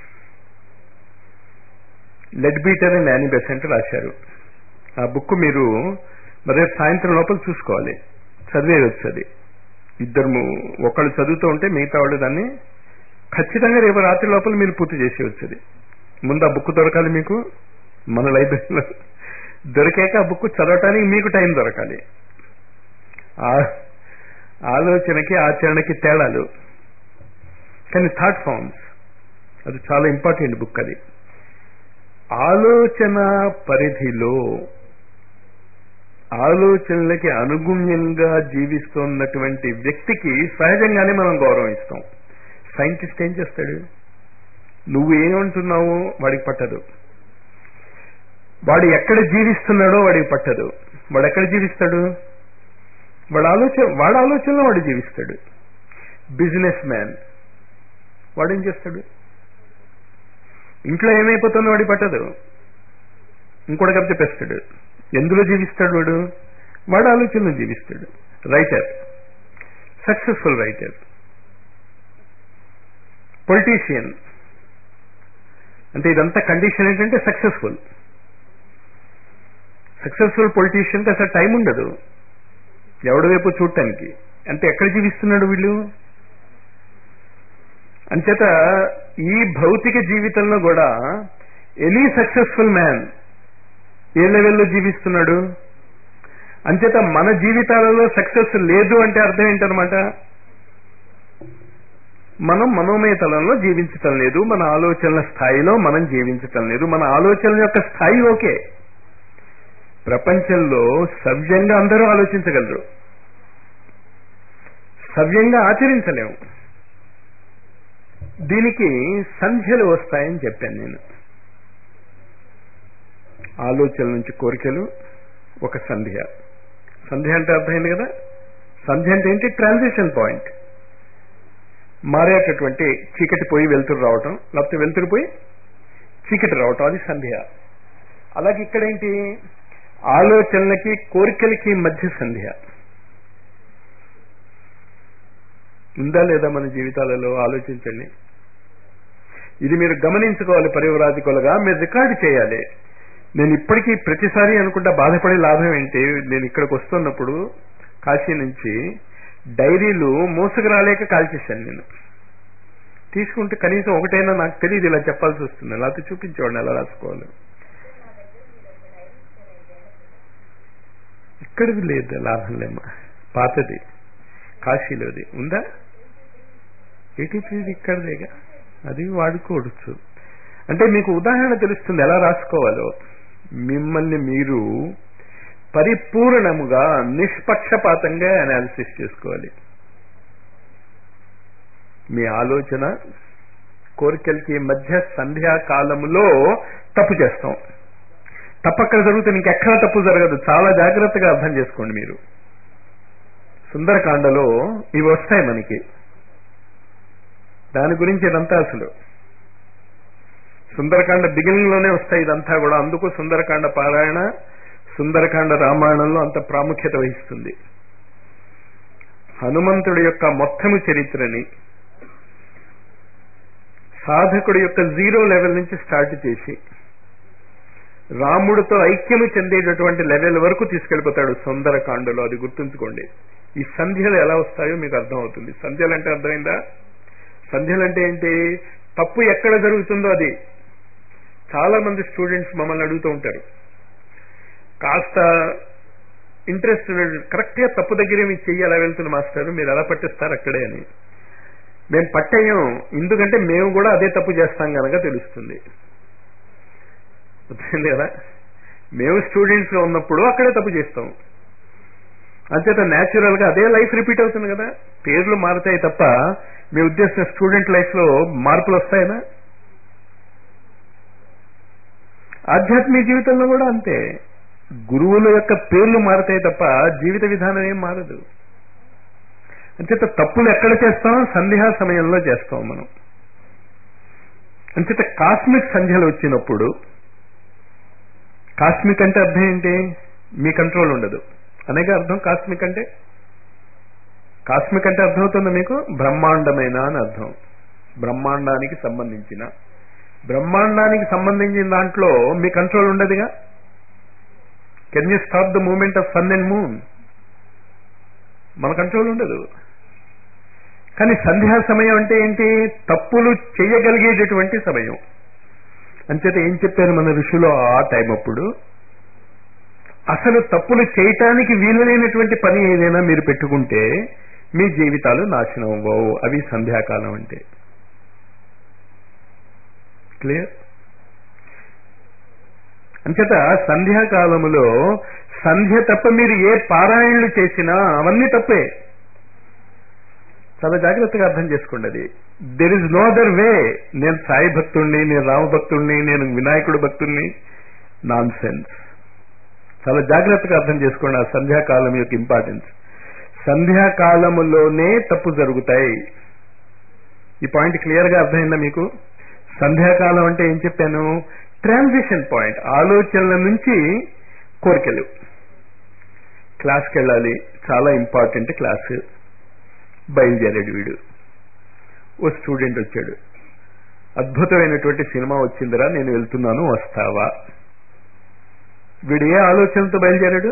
S2: Leadbeater and Annie Besant రాశారు. ఆ బుక్ మీరు మరి సాయంత్రం లోపల చూసుకోవాలి, చదివేయచ్చు. అది ఇద్దరు ఒకళ్ళు చదువుతూ ఉంటే మిగతా వాళ్ళు దాన్ని ఖచ్చితంగా రేపు రాత్రి లోపల మీరు పూర్తి చేసేయచ్చు. అది ముందు ఆ బుక్ దొరకాలి మీకు మన లైబ్రరీలో. దొరికాక ఆ బుక్ చదవటానికి మీకు టైం దొరకాలి. ఆలోచనకి ఆచరణకి తేడాలు. కానీ థాట్ ఫార్మ్స్ అది చాలా ఇంపార్టెంట్ బుక్. అది ఆలోచన పరిధిలో ఆలోచనలకి అనుగుణ్యంగా జీవిస్తున్నటువంటి వ్యక్తికి సహజంగానే మనం గౌరవం ఇస్తాం. సైంటిస్ట్ ఏం చేస్తాడు? నువ్వు ఏమంటున్నావో వాడికి పట్టదు. వాడు ఎక్కడ జీవిస్తున్నాడో వాడికి పట్టదు. వాడు ఎక్కడ జీవిస్తాడు? వాడు ఆలోచన వాడు ఆలోచనలో వాడు జీవిస్తాడు. బిజినెస్ మ్యాన్ వాడేం చేస్తాడు? ఇంట్లో ఏమైపోతుందో వాడికి పట్టదు, ఇంకోటి కప్ చెప్పేస్తాడు. ఎందులో జీవిస్తాడు వాడు? వాడు ఆలోచనలో జీవిస్తాడు. రైటర్, సక్సెస్ఫుల్ రైటర్, పొలిటీషియన్ అంటే ఇదంతా కండిషన్ ఏంటంటే సక్సెస్ఫుల్ సక్సెస్ఫుల్ పొలిటీషియన్కి అసలు టైం ఉండదు ఎవడి వైపు చూడటానికి. అంటే ఎక్కడ జీవిస్తున్నాడు వీళ్ళు? అంచేత ఈ భౌతిక జీవితంలో కూడా ఎనీ సక్సెస్ఫుల్ మ్యాన్ ఏ లెవెల్లో జీవిస్తున్నాడు? అంచేత మన జీవితాలలో సక్సెస్ లేదు అంటే అర్థం ఏంటనమాట? మనం మనోమయ తలంలో జీవించటం లేదు, మన ఆలోచనల స్థాయిలో మనం జీవించటం లేదు. మన ఆలోచనల యొక్క స్థాయి ఓకే, ప్రపంచంలో సవ్యంగా అందరూ ఆలోచించగలరు, సవ్యంగా ఆచరించలేము. దీనికి సంధ్యలు వస్తాయని చెప్పాను నేను. ఆలోచనల నుంచి కోరికలు ఒక సంధ్య. సంధ్య అంటే అర్థమైంది కదా? సంధ్య అంటే ఏంటి? Transition point. మారేటటువంటి చీకటి పోయి వెలుతురు రావటం, లేకపోతే వెలుతురు పోయి చీకటి రావటం, అది సంధ్య. అలాగే ఇక్కడేంటి? ఆలోచనలకి కోరికలకి మధ్య సంధ్య. ఉందా లేదా మన జీవితాలలో? ఆలోచించండి. ఇది మీరు గమనించుకోవాలి. పరివరాజికులుగా మీరు రికార్డు చేయాలి. నేను ఇప్పటికీ ప్రతిసారి అనుకుంటా బాధపడే లాభం ఏంటి? నేను ఇక్కడికి వస్తున్నప్పుడు కాశీ నుంచి డైరీలు మోసుకురాలేక కాల్చేశాను. నేను తీసుకుంటే కనీసం ఒకటైనా నాకు తెలియదు ఇలా చెప్పాల్సి వస్తుంది, లేకపోతే చూపించేవాడిని ఎలా రాసుకోవాలి. ఇక్కడిది లేదు, లాభం లేమ్మా. పాతది కాశీలోది ఉందా? ఎయిటీ త్రీది ఇక్కడదేగా, అది వాడుకోవచ్చు. అంటే మీకు ఉదాహరణ తెలుస్తుంది ఎలా రాసుకోవాలో. మిమ్మల్ని మీరు పరిపూర్ణముగా నిష్పక్షపాతంగా అనాలిసిస్ చేసుకోవాలి. మీ ఆలోచన కోరికలకి మధ్య సంధ్యాకాలంలో తప్పు చేస్తాం. తప్పక్కడ జరుగుతుంది, ఇంకెక్కడ తప్పు జరగదు. చాలా జాగ్రత్తగా అర్థం చేసుకోండి మీరు. సుందరకాండలో ఇవి వస్తాయి మనకి, దాని గురించి ఇదంతా అసలు సుందరకాండ బిగినింగ్ లోనే వస్తాయి ఇదంతా కూడా. అందుకు సుందరకాండ పారాయణ సుందరకాండ రామాయణంలో అంత ప్రాముఖ్యత వహిస్తుంది. హనుమంతుడి యొక్క మొత్తము చరిత్రని సాధకుడి యొక్క జీరో లెవెల్ నుంచి స్టార్ట్ చేసి రాముడితో ఐక్యము చెందేటటువంటి లెవెల్ వరకు తీసుకెళ్లిపోతాడు సుందరకాండలో. అది గుర్తుంచుకోండి. ఈ సంధ్యలు ఎలా వస్తాయో మీకు అర్థం అవుతుంది. సంధ్యలు అంటే అర్థమైందా? సంధ్యలు అంటే ఏంటి? తప్పు ఎక్కడ జరుగుతుందో అది. చాలా మంది స్టూడెంట్స్ మమ్మల్ని అడుగుతూ ఉంటారు, కాస్త ఇంట్రెస్ట్ కరెక్ట్ గా తప్పు దగ్గరే మీకు చెయ్యి ఎలా వెళ్తుంది మాస్టర్, మీరు ఎలా పట్టిస్తారు అక్కడే అని. మేము పట్టేయం, ఎందుకంటే మేము కూడా అదే తప్పు చేస్తాం కనుక తెలుస్తుంది. వచ్చింది కదా? మేము స్టూడెంట్స్ గా ఉన్నప్పుడు అక్కడే తప్పు చేస్తాం. అంచేత న్యాచురల్ గా అదే లైఫ్ రిపీట్ అవుతుంది కదా. పేర్లు మారుతాయి తప్ప మీ ఉద్దేశం స్టూడెంట్ లైఫ్ లో మార్పులు వస్తాయనా? ఆధ్యాత్మిక జీవితంలో కూడా అంతే. గురువుల యొక్క పేర్లు మారుతాయి తప్ప జీవిత విధానం ఏం మారదు. అంచేత తప్పులు ఎక్కడ చేస్తాం? సంధ్యా సమయంలో చేస్తాం మనం. అంచేత కాస్మిక్ సంధ్యలు వచ్చినప్పుడు, కాస్మిక్ అంటే అర్థం ఏంటి? మీ కంట్రోల్ ఉండదు అనేక అర్థం. కాస్మిక్ అంటే కాస్మిక్ అంటే అర్థమవుతుంది మీకు? బ్రహ్మాండమైన అని అర్థం. బ్రహ్మాండానికి సంబంధించిన, బ్రహ్మాండానికి సంబంధించిన దాంట్లో మీ కంట్రోల్ ఉండదుగా. Can you stop the movement of sun and moon? మన కంట్రోల్ ఉండదు. కానీ సంధ్యా సమయం అంటే ఏంటి? తప్పులు చేయగలిగేటటువంటి సమయం. అంచేత ఏం చెప్పారు మన ఋషులు ఆ టైం అప్పుడు? అసలు తప్పులు చేయటానికి వీలులేనటువంటి పని ఏదైనా మీరు పెట్టుకుంటే మీ జీవితాలు నాశనం అవ్వవు. అవి సంధ్యాకాలం అంటే. క్లియర్? అంచేత సంధ్యాకాలములో సంధ్య తప్ప మీరు ఏ పారాయణలు చేసినా అవన్నీ తప్పే. చాలా జాగ్రత్తగా అర్థం చేసుకోండి. అది there is no other way. నేను సాయి భక్తుణ్ణి, నేను రామ భక్తుణ్ణి, నేను వినాయకుడు భక్తుణ్ణి, నాన్ సెన్స్. చాలా జాగ్రత్తగా అర్థం చేసుకోండి ఆ సంధ్యాకాలం యొక్క ఇంపార్టెన్స్. సంధ్యాకాలములోనే తప్పు జరుగుతాయి. ఈ పాయింట్ క్లియర్ గా అర్థమైందా మీకు? సంధ్యాకాలం అంటే ఏం చెప్పాను? Transition point. ఆలోచనల నుంచి కోరికలు. క్లాస్కి వెళ్ళాలి, చాలా ఇంపార్టెంట్ క్లాస్. బయలుదేరాడు వీడు. ఓ స్టూడెంట్ వచ్చాడు, అద్భుతమైనటువంటి సినిమా వచ్చిందిరా, నేను వెళ్తున్నాను, వస్తావా? వీడు ఏ ఆలోచనతో బయలుదేరాడు?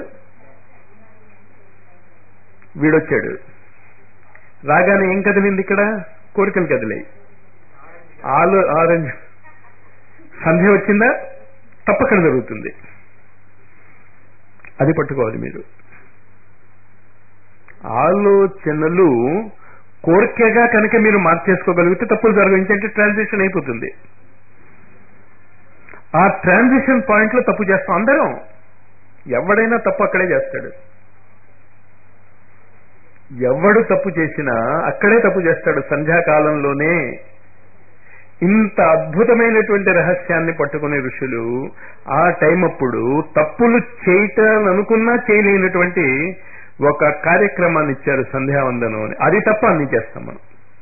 S2: వీడొచ్చాడు, రాగానే ఏం కదిలింది ఇక్కడ? కోరికలు కదిలాయి. ఆలో ఆరెంజ్ సంధ్య వచ్చిందా? తప్పకుండా జరుగుతుంది. అది పట్టుకోవాలి మీరు. ఆలోచనలు కోరికగా కనుక మీరు మార్చేసుకోగలిగితే తప్పులు జరగంటే ట్రాన్సిషన్ అయిపోతుంది. ఆ ట్రాన్సిషన్ పాయింట్ లో తప్పు చేస్తాం అందరం. ఎవడైనా తప్పు అక్కడే చేస్తాడు. ఎవడు తప్పు చేసినా అక్కడే తప్పు చేస్తాడు. సంధ్యాకాలంలోనే. ఇంత అద్భుతమైనటువంటి రహస్యాన్ని పట్టుకునే ఋషులు ఆ టైం అప్పుడు తప్పులు చేయటాలనుకున్నా చేయలేనటువంటి ఒక కార్యక్రమాన్ని ఇచ్చారు, సంధ్యావందనం అని. అది తప్ప అన్ని చేస్తాం మనం.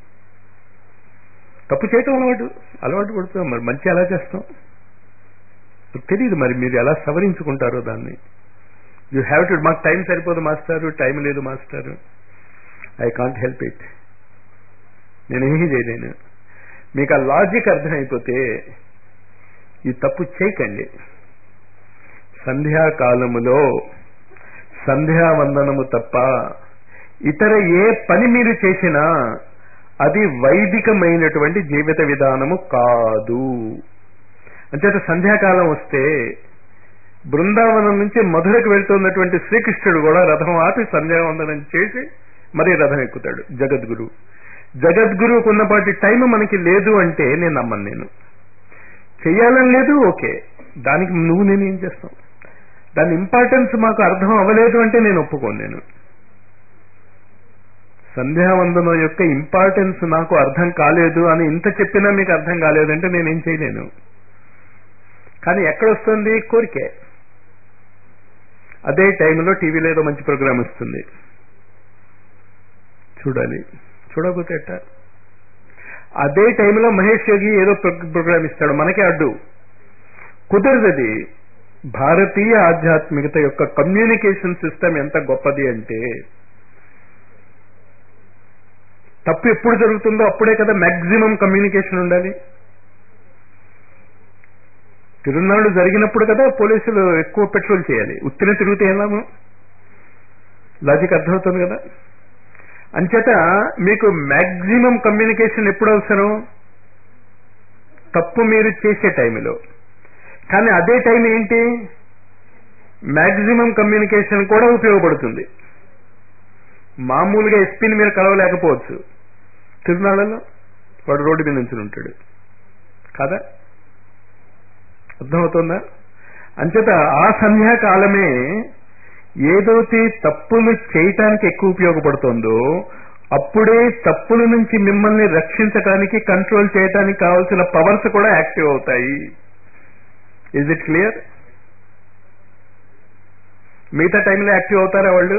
S2: తప్పు చేయటం అలవాటు అలవాటు పడుతున్నాం. మరి మంచి ఎలా చేస్తాం తెలియదు. మరి మీరు ఎలా సవరించుకుంటారో దాన్ని. You have to. మాకు టైం సరిపోదు మాస్టారు, టైం లేదు మాస్టారు, ఐ కాంట్ హెల్ప్ ఇట్, నేనేమీ చేయలేను. మీకు ఆ లాజిక్ అర్థమైపోతే ఈ తప్పు చేయకండి. సంధ్యాకాలములో సంధ్యావందనము తప్ప ఇతర ఏ పని మీరు చేసినా అది వైదికమైనటువంటి జీవిత విధానము కాదు. అంచేత సంధ్యాకాలం వస్తే బృందావనం నుంచి మధురకు వెళ్తున్నటువంటి శ్రీకృష్ణుడు కూడా రథం ఆపి సంధ్యావందనం చేసి మరీ రథం ఎక్కుతాడు. జగద్గురు జగద్గురువుకు ఉన్నపాటి టైం మనకి లేదు అంటే నేను నమ్మను. నేను చెయ్యాలని లేదు, ఓకే, దానికి నువ్వు నేను ఏం చేస్తాం? దాని ఇంపార్టెన్స్ మాకు అర్థం అవ్వలేదు అంటే నేను ఒప్పుకోను. నేను సంధ్యావందనం యొక్క ఇంపార్టెన్స్ నాకు అర్థం కాలేదు అని ఇంత చెప్పినా మీకు అర్థం కాలేదంటే నేనేం చేయలేను. కానీ ఎక్కడొస్తుంది? కోరికే. అదే టైంలో టీవీలో ఏదో మంచి ప్రోగ్రాం వస్తుంది, చూడాలి. చూడకపోతే ఎట్టా? అదే టైంలో మహేష్ యోగి ఏదో ప్రోగ్రాం ఇస్తాడు, మనకే అడ్డు. కుదరదది. భారతీయ ఆధ్యాత్మికత యొక్క కమ్యూనికేషన్ సిస్టమ్ ఎంత గొప్పది అంటే తప్పు ఎప్పుడు జరుగుతుందో అప్పుడే కదా మ్యాక్సిమం కమ్యూనికేషన్ ఉండాలి. తిరునాళ్లు జరిగినప్పుడు కదా పోలీసులు ఎక్కువ పెట్రోల్ చేయాలి. ఉత్తిన తిరిగితే ఏలాము? లాజిక్ అర్థమవుతుంది కదా. అంచేత మీకు మ్యాక్సిమం కమ్యూనికేషన్ ఎప్పుడు అవసరం? తప్పు మీరు చేసే టైంలో. కానీ అదే టైం ఏంటి? మ్యాక్సిమం కమ్యూనికేషన్ కూడా ఉపయోగపడుతుంది. మామూలుగా ఎస్పీని మీరు కలవలేకపోవచ్చు, తిరునాళ్ళలో వాడు రోడ్డు మీద నుంచి ఉంటాడు కదా. అర్థమవుతుందా? అంచేత ఆ సంధ్యాకాలమే ఏదైతే తప్పులు చేయటానికి ఎక్కువ ఉపయోగపడుతుందో అప్పుడే తప్పుల నుంచి మిమ్మల్ని రక్షించడానికి, కంట్రోల్ చేయడానికి కావాల్సిన పవర్స్ కూడా యాక్టివ్ అవుతాయి. Is it clear? మిగతా టైంలో యాక్టివ్ అవుతారా వాళ్ళు?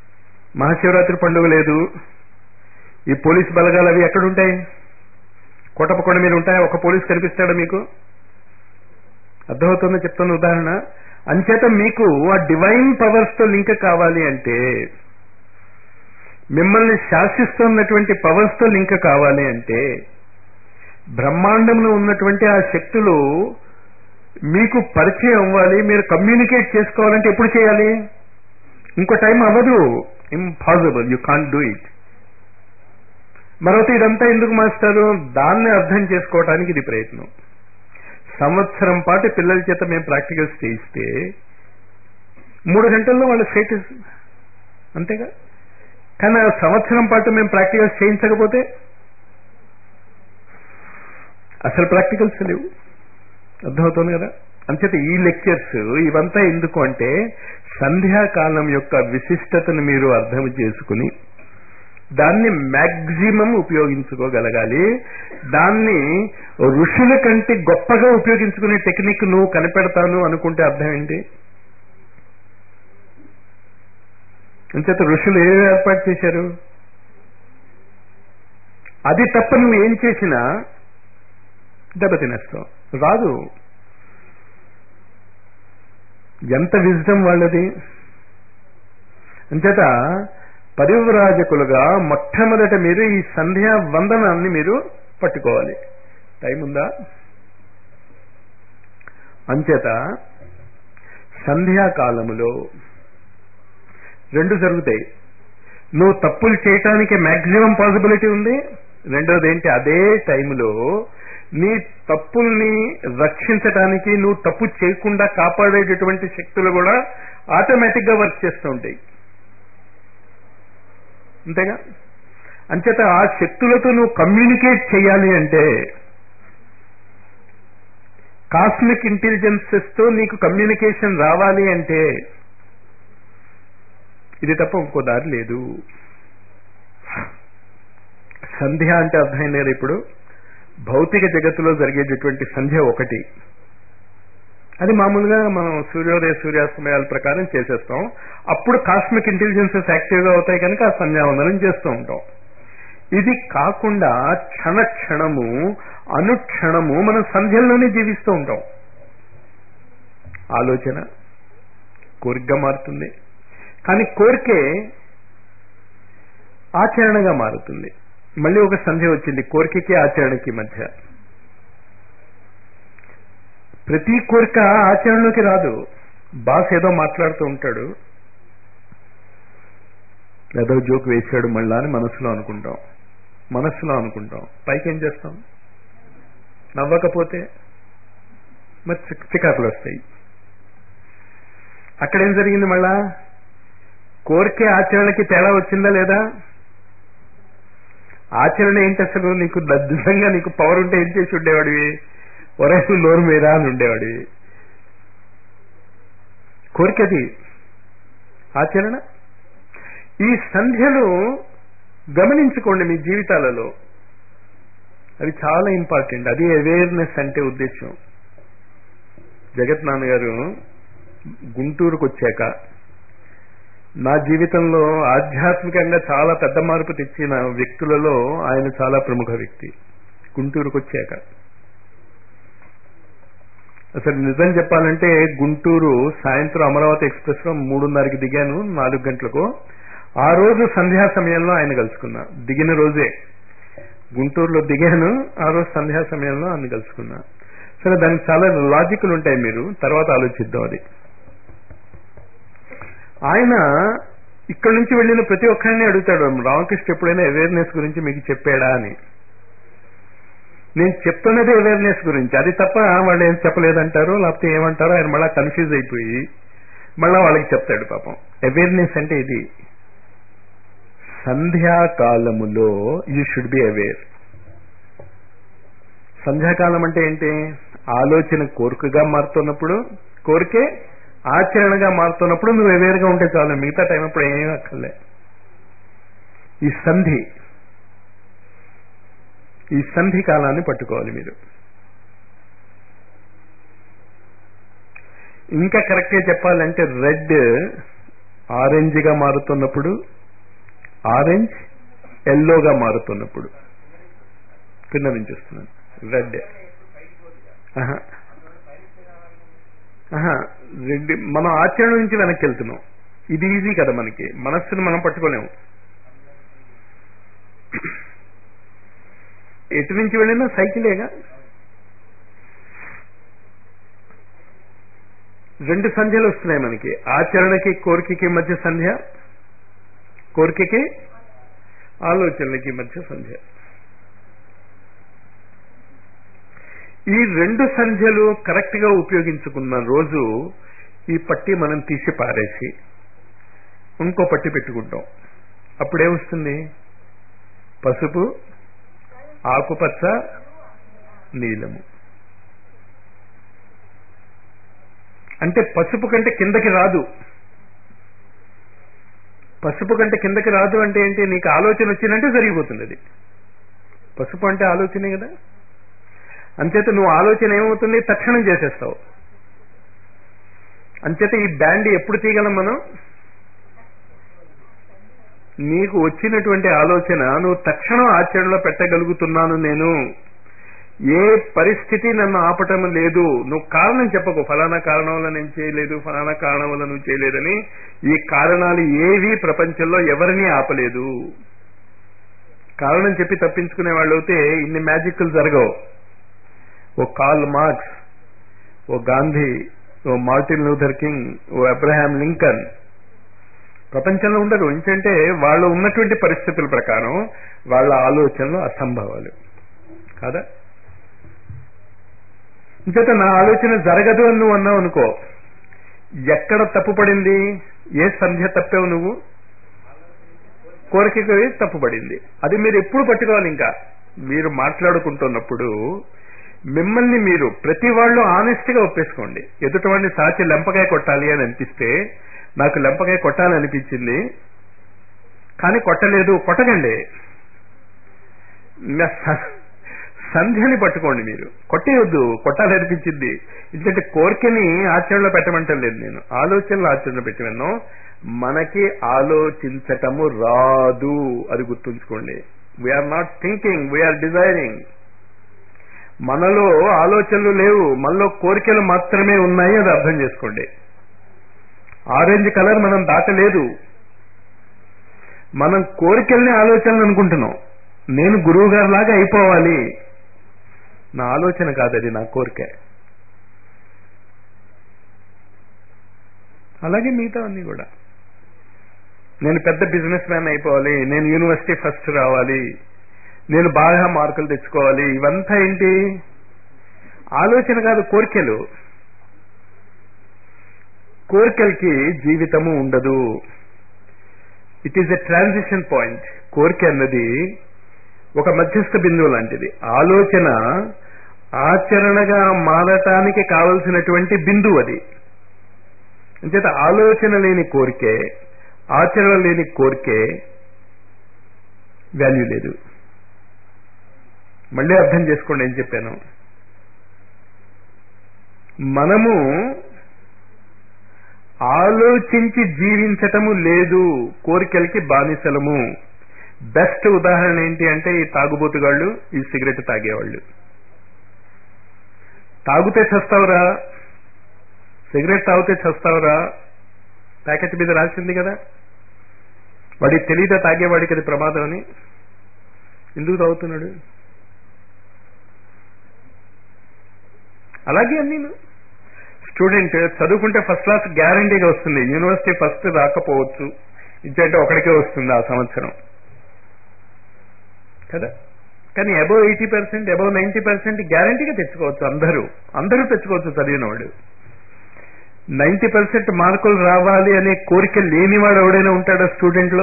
S2: మహాశివరాత్రి పండుగ లేదు, ఈ పోలీస్ బలగాలు అవి ఎక్కడుంటాయి? కొట్టపకుండా మీరు ఉంటాయా? ఒక పోలీస్ కనిపిస్తాడా మీకు? అర్థమవుతుందో చెప్తున్న ఉదాహరణ. అంచేత మీకు ఆ డివైన్ పవర్స్ తో లింక్ కావాలి అంటే, మిమ్మల్ని శాసిస్తున్నటువంటి పవర్స్ తో లింక్ కావాలి అంటే, బ్రహ్మాండంలో ఉన్నటువంటి ఆ శక్తులు మీకు పరిచయం అవ్వాలి, మీరు కమ్యూనికేట్ చేసుకోవాలంటే ఎప్పుడు చేయాలి? ఇంకో టైం అవ్వదు, impossible, you can't do it. మరొకటి ఇదంతా ఎందుకు మాస్టారు? దాన్ని అర్థం చేసుకోవటానికి ఇది ప్రయత్నం. సంవత్సరం పాటు పిల్లల చేత మేము ప్రాక్టికల్స్ చేయిస్తే మూడు గంటల్లో వాళ్ళ స్టేటస్ అంతేగా. కానీ ఆ సంవత్సరం పాటు మేము ప్రాక్టికల్స్ చేయించకపోతే అసలు ప్రాక్టికల్స్ లేవు. అర్థమవుతుంది కదా? అంచేత ఈ లెక్చర్స్ ఇవంతా ఎందుకు అంటే, సంధ్యాకాలం యొక్క విశిష్టతను మీరు అర్థం చేసుకుని దాన్ని మ్యాక్సిమం ఉపయోగించుకోగలగాలి. దాన్ని ఋషుల కంటే గొప్పగా ఉపయోగించుకునే టెక్నిక్ నువ్వు కనిపెడతాను అనుకుంటే అర్థం ఏంటి? అంచేత ఋషులు ఏం ఏర్పాటు చేశారు? అది తప్ప నువ్వు ఏం చేసినా దెబ్బతినేస్తావు, రాదు. ఎంత విజ్డమ్ వాళ్ళది. అంచేత పరివ్రాజకులుగా మొట్టమొదట మీరు ఈ సంధ్యా వందనాన్ని మీరు పట్టుకోవాలి. టైం ఉందా? అంచేత సంధ్యాకాలములో రెండు జరుగుతాయి. నువ్వు తప్పులు చేయటానికి మ్యాక్సిమం పాసిబిలిటీ ఉంది. రెండోది ఏంటి? అదే టైంలో నీ తప్పుల్ని రక్షించటానికి, నువ్వు తప్పు చేయకుండా కాపాడేటటువంటి శక్తులు కూడా ఆటోమేటిక్ గా వర్క్ చేస్తూ ఉంటాయి. అంతేగా? అంచేత ఆ శక్తులతో నువ్వు కమ్యూనికేట్ చేయాలి అంటే, కాస్మిక్ ఇంటెలిజెన్సెస్ తో నీకు కమ్యూనికేషన్ రావాలి అంటే ఇది తప్ప ఇంకో దారి లేదు. సంధ్య అంటే అర్థమైంది కదా ఇప్పుడు? భౌతిక జగత్తులో జరిగేటటువంటి సంధ్య ఒకటి. అది మామూలుగా మనం సూర్యోదయ సూర్యాస్తమయాల ప్రకారం చేసేస్తాం. అప్పుడు కాస్మిక్ ఇంటెలిజెన్సెస్ యాక్టివ్గా అవుతాయి కనుక ఆ సంధ్యావందనం చేస్తూ ఉంటాం. ఇది కాకుండా క్షణ క్షణము అనుక్షణము మనం సంధ్యల్లోనే జీవిస్తూ ఉంటాం. ఆలోచన కోరికగా మారుతుంది, కానీ కోరికే ఆచరణగా మారుతుంది. మళ్ళీ ఒక సంధ్య వచ్చింది కోరికకి ఆచరణకి మధ్య. ప్రతి కోరిక ఆచరణలోకి రాదు. బాస్ ఏదో మాట్లాడుతూ ఉంటాడు, ఏదో జోక్ వేసాడు మళ్ళా అని మనసులో అనుకుంటాం మనసులో అనుకుంటాం పైకి ఏం చేస్తాం? నవ్వకపోతే మరి చికాకులు వస్తాయి. అక్కడేం జరిగింది? మళ్ళా కోరికే ఆచరణకి తేడా వచ్చిందా లేదా? ఆచరణ ఏంటి అసలు? నీకు నిజంగా నీకు పవర్ ఉంటే ఏం చేసి ఉండేవాడివి? ఒరేసు నోరు మీద అని ఉండేవాడివి. కోరికది ఆచరణ. ఈ సంధ్యలు గమనించుకోండి మీ జీవితాలలో, అవి చాలా ఇంపార్టెంట్. అది అవేర్నెస్ అంటే ఉద్దేశం. జగత్ నాన్నగారు గుంటూరుకు వచ్చాక నా జీవితంలో ఆధ్యాత్మికంగా చాలా పెద్ద మార్పు తెచ్చిన వ్యక్తులలో ఆయన చాలా ప్రముఖ వ్యక్తి. గుంటూరుకు వచ్చాక అసలు నిజం చెప్పాలంటే గుంటూరు సాయంత్రం అమరావతి ఎక్స్ప్రెస్ లో మూడున్నరకి దిగాను, నాలుగు గంటలకు. ఆ రోజు సంధ్యా సమయంలో ఆయన కలుసుకున్నా. దిగిన రోజే గుంటూరులో దిగాను, ఆ రోజు సంధ్యా సమయంలో ఆయన కలుసుకున్నా. సరే, దానికి చాలా లాజికల్ ఉంటాయి, మీరు తర్వాత ఆలోచిద్దాం. అది ఆయన ఇక్కడ నుంచి వెళ్ళిన ప్రతి ఒక్కరిని అడుగుతాడు, రామకృష్ణ ఎప్పుడైనా అవేర్నెస్ గురించి మీకు చెప్పాడా అని. నేను చెప్తున్నది అవేర్నెస్ గురించి, అది తప్ప వాళ్ళు ఏం చెప్పలేదంటారు, లేకపోతే ఏమంటారో ఆయన మళ్ళా కన్ఫ్యూజ్ అయిపోయి మళ్ళా వాళ్ళకి చెప్తాడు. పాపం అవేర్నెస్ అంటే ఇది. సంధ్యాకాలములో యూ షుడ్ బి అవేర్. సంధ్యాకాలం అంటే ఏంటి? ఆలోచన కోరికగా మారుతున్నప్పుడు, కోరికే ఆచరణగా మారుతున్నప్పుడు నువ్వు అవేర్గా ఉంటే చాలు. మిగతా టైం అప్పుడు ఏమీ అక్కర్లే. ఈ సంధి ఈ సంధి కాలాన్ని పట్టుకోవాలి మీరు. ఇంకా కరెక్ట్గా చెప్పాలంటే రెడ్ ఆరెంజ్గా మారుతున్నప్పుడు, ఆరెంజ్ ఎల్లోగా మారుతున్నప్పుడు. కింద నుంచి వస్తున్నాను. రెడ్ ఆహా ఆహా రెడ్ మనం ఆచరణ నుంచి వెనక్కి వెళ్తున్నాం. ఇది ఈజీ కదా మనకి, మనస్సును మనం పట్టుకోలేము. ఎటు నుంచి వెళ్ళినా సైకిలేగా. రెండు సంధ్యలు వస్తున్నాయి మనకి, ఆచరణకి కోరికకి మధ్య సంధ్య, కోరికకి ఆలోచనలకి మధ్య సంధ్య. ఈ రెండు సంధ్యలు కరెక్ట్ గా ఉపయోగించుకున్న రోజు ఈ పట్టి మనం తీసి పారేసి ఇంకో పట్టి పెట్టుకుంటాం. అప్పుడేమొస్తుంది? పసుపు, ఆకుపచ్చ, నీలము. అంటే పసుపు కంటే కిందకి రాదు. పసుపు కంటే కిందకి రాదు అంటే ఏంటి? నీకు ఆలోచన వచ్చిందంటే జరిగిపోతుంది అది. పసుపు అంటే ఆలోచనే కదా. అంచేత నువ్వు ఆలోచన ఏమవుతుంది? తక్షణం చేసేస్తావు. అంచేత ఈ బ్యాండ్ ఎప్పుడు తీయగలం మనం? నీకు వచ్చినటువంటి ఆలోచన నువ్వు తక్షణం ఆచరణలో పెట్టగలుగుతున్నాను నేను, ఏ పరిస్థితి నన్ను ఆపటం లేదు. నువ్వు కారణం చెప్పకు, ఫలానా కారణం వల్ల నేను చేయలేదు, ఫలానా కారణం వల్ల నువ్వు చేయలేదని. ఈ కారణాలు ఏవి ప్రపంచంలో ఎవరినీ ఆపలేదు. కారణం చెప్పి తప్పించుకునే వాళ్ళు అయితే ఇన్ని మ్యాజిక్లు జరగవు. ఓ కార్ల్ మార్క్స్, ఓ గాంధీ, ఓ మార్టిన్ లూథర్ కింగ్, ఓ అబ్రహాం లింకన్ ప్రపంచంలో ఉండరు. ఎందుకంటే వాళ్ళు ఉన్నటువంటి పరిస్థితుల ప్రకారం వాళ్ళ ఆలోచనలు అసంభవాలు కాదా. ఇంచేత నా ఆలోచన జరగదు అని నువ్వు అన్నావు అనుకో, ఎక్కడ తప్పుపడింది? ఏ సంధ్య తప్పావు నువ్వు? కోరికకి తప్పుపడింది. అది మీరు ఎప్పుడు పట్టుకోవాలి. ఇంకా మీరు మాట్లాడుకుంటున్నప్పుడు మిమ్మల్ని మీరు ప్రతి వాళ్ళు ఆనెస్ట్ గా ఒప్పేసుకోండి. ఎదుటివాడిని సాచి లెంపకాయ కొట్టాలి అని అనిపిస్తే, నాకు లెంపకాయ కొట్టాలని అనిపించింది కానీ కొట్టలేదు, కొట్టకండి. సంధ్యని పట్టుకోండి. మీరు కొట్టేయొద్దు, కొట్టాలనిపించింది. ఎందుకంటే కోరికని ఆచరణలో పెట్టమంటలేదు నేను, ఆలోచనలు ఆచరణలో పెట్టమన్నాను. మనకి ఆలోచించటము రాదు, అది గుర్తుంచుకోండి. We are not thinking, we are desiring. మనలో ఆలోచనలు లేవు, మనలో కోరికలు మాత్రమే ఉన్నాయి, అది అర్థం చేసుకోండి. ఆరెంజ్ కలర్ మనం దాటలేదు, మనం కోరికల్ని ఆలోచనలు అనుకుంటున్నాం. నేను గురువు గారి లాగా అయిపోవాలి, నా ఆలోచన కాదు అది, నా కోరిక. అలాగే మిగతా అన్ని కూడా, నేను పెద్ద బిజినెస్ మ్యాన్ అయిపోవాలి, నేను యూనివర్సిటీ ఫస్ట్ రావాలి, నేను బాగా మార్కులు తెచ్చుకోవాలి, ఇవంతా ఏంటి? ఆలోచన కాదు, కోరికలు. కోరికలకి జీవితము ఉండదు. It is a transition point. కోరిక అన్నది ఒక మధ్యస్థ బిందువు లాంటిది. ఆలోచన ఆచరణగా మారటానికి కావలసినటువంటి బిందువు అది. అంచేత ఆలోచన లేని కోరికే, ఆచరణ లేని కోరికే వాల్యూ లేదు. మళ్ళీ అర్థం చేసుకోండి ఏం చెప్పాను. మనము ఆలోచించి జీవించటము లేదు, కోరికలకి బానిసలము. బెస్ట్ ఉదాహరణ ఏంటి అంటే ఈ తాగుబోతుగాళ్ళు, ఈ సిగరెట్ తాగేవాళ్ళు. తాగుతే చస్తావురా, సిగరెట్ తాగితే చస్తావురా, ప్యాకెట్ మీద రాసింది కదా. వాడికి తెలియదా తాగేవాడికి అది ప్రమాదం అని? ఎందుకు తాగుతున్నాడు? అలాగే అన్నీ స్టూడెంట్ చదువుకుంటే ఫస్ట్ క్లాస్ గ్యారంటీగా వస్తుంది, యూనివర్సిటీ ఫస్ట్ రాకపోవచ్చు, ఇచ్చంటే ఒకడికే వస్తుంది ఆ సంవత్సరం కదా. కానీ above eighty percent above ninety percent గ్యారంటీగా తెచ్చుకోవచ్చు. అందరూ అందరూ తెచ్చుకోవచ్చు చదివినవాడు. నైన్టీ పర్సెంట్ మార్కులు రావాలి అనే కోరిక లేనివాడు ఎవడైనా ఉంటాడా స్టూడెంట్లో?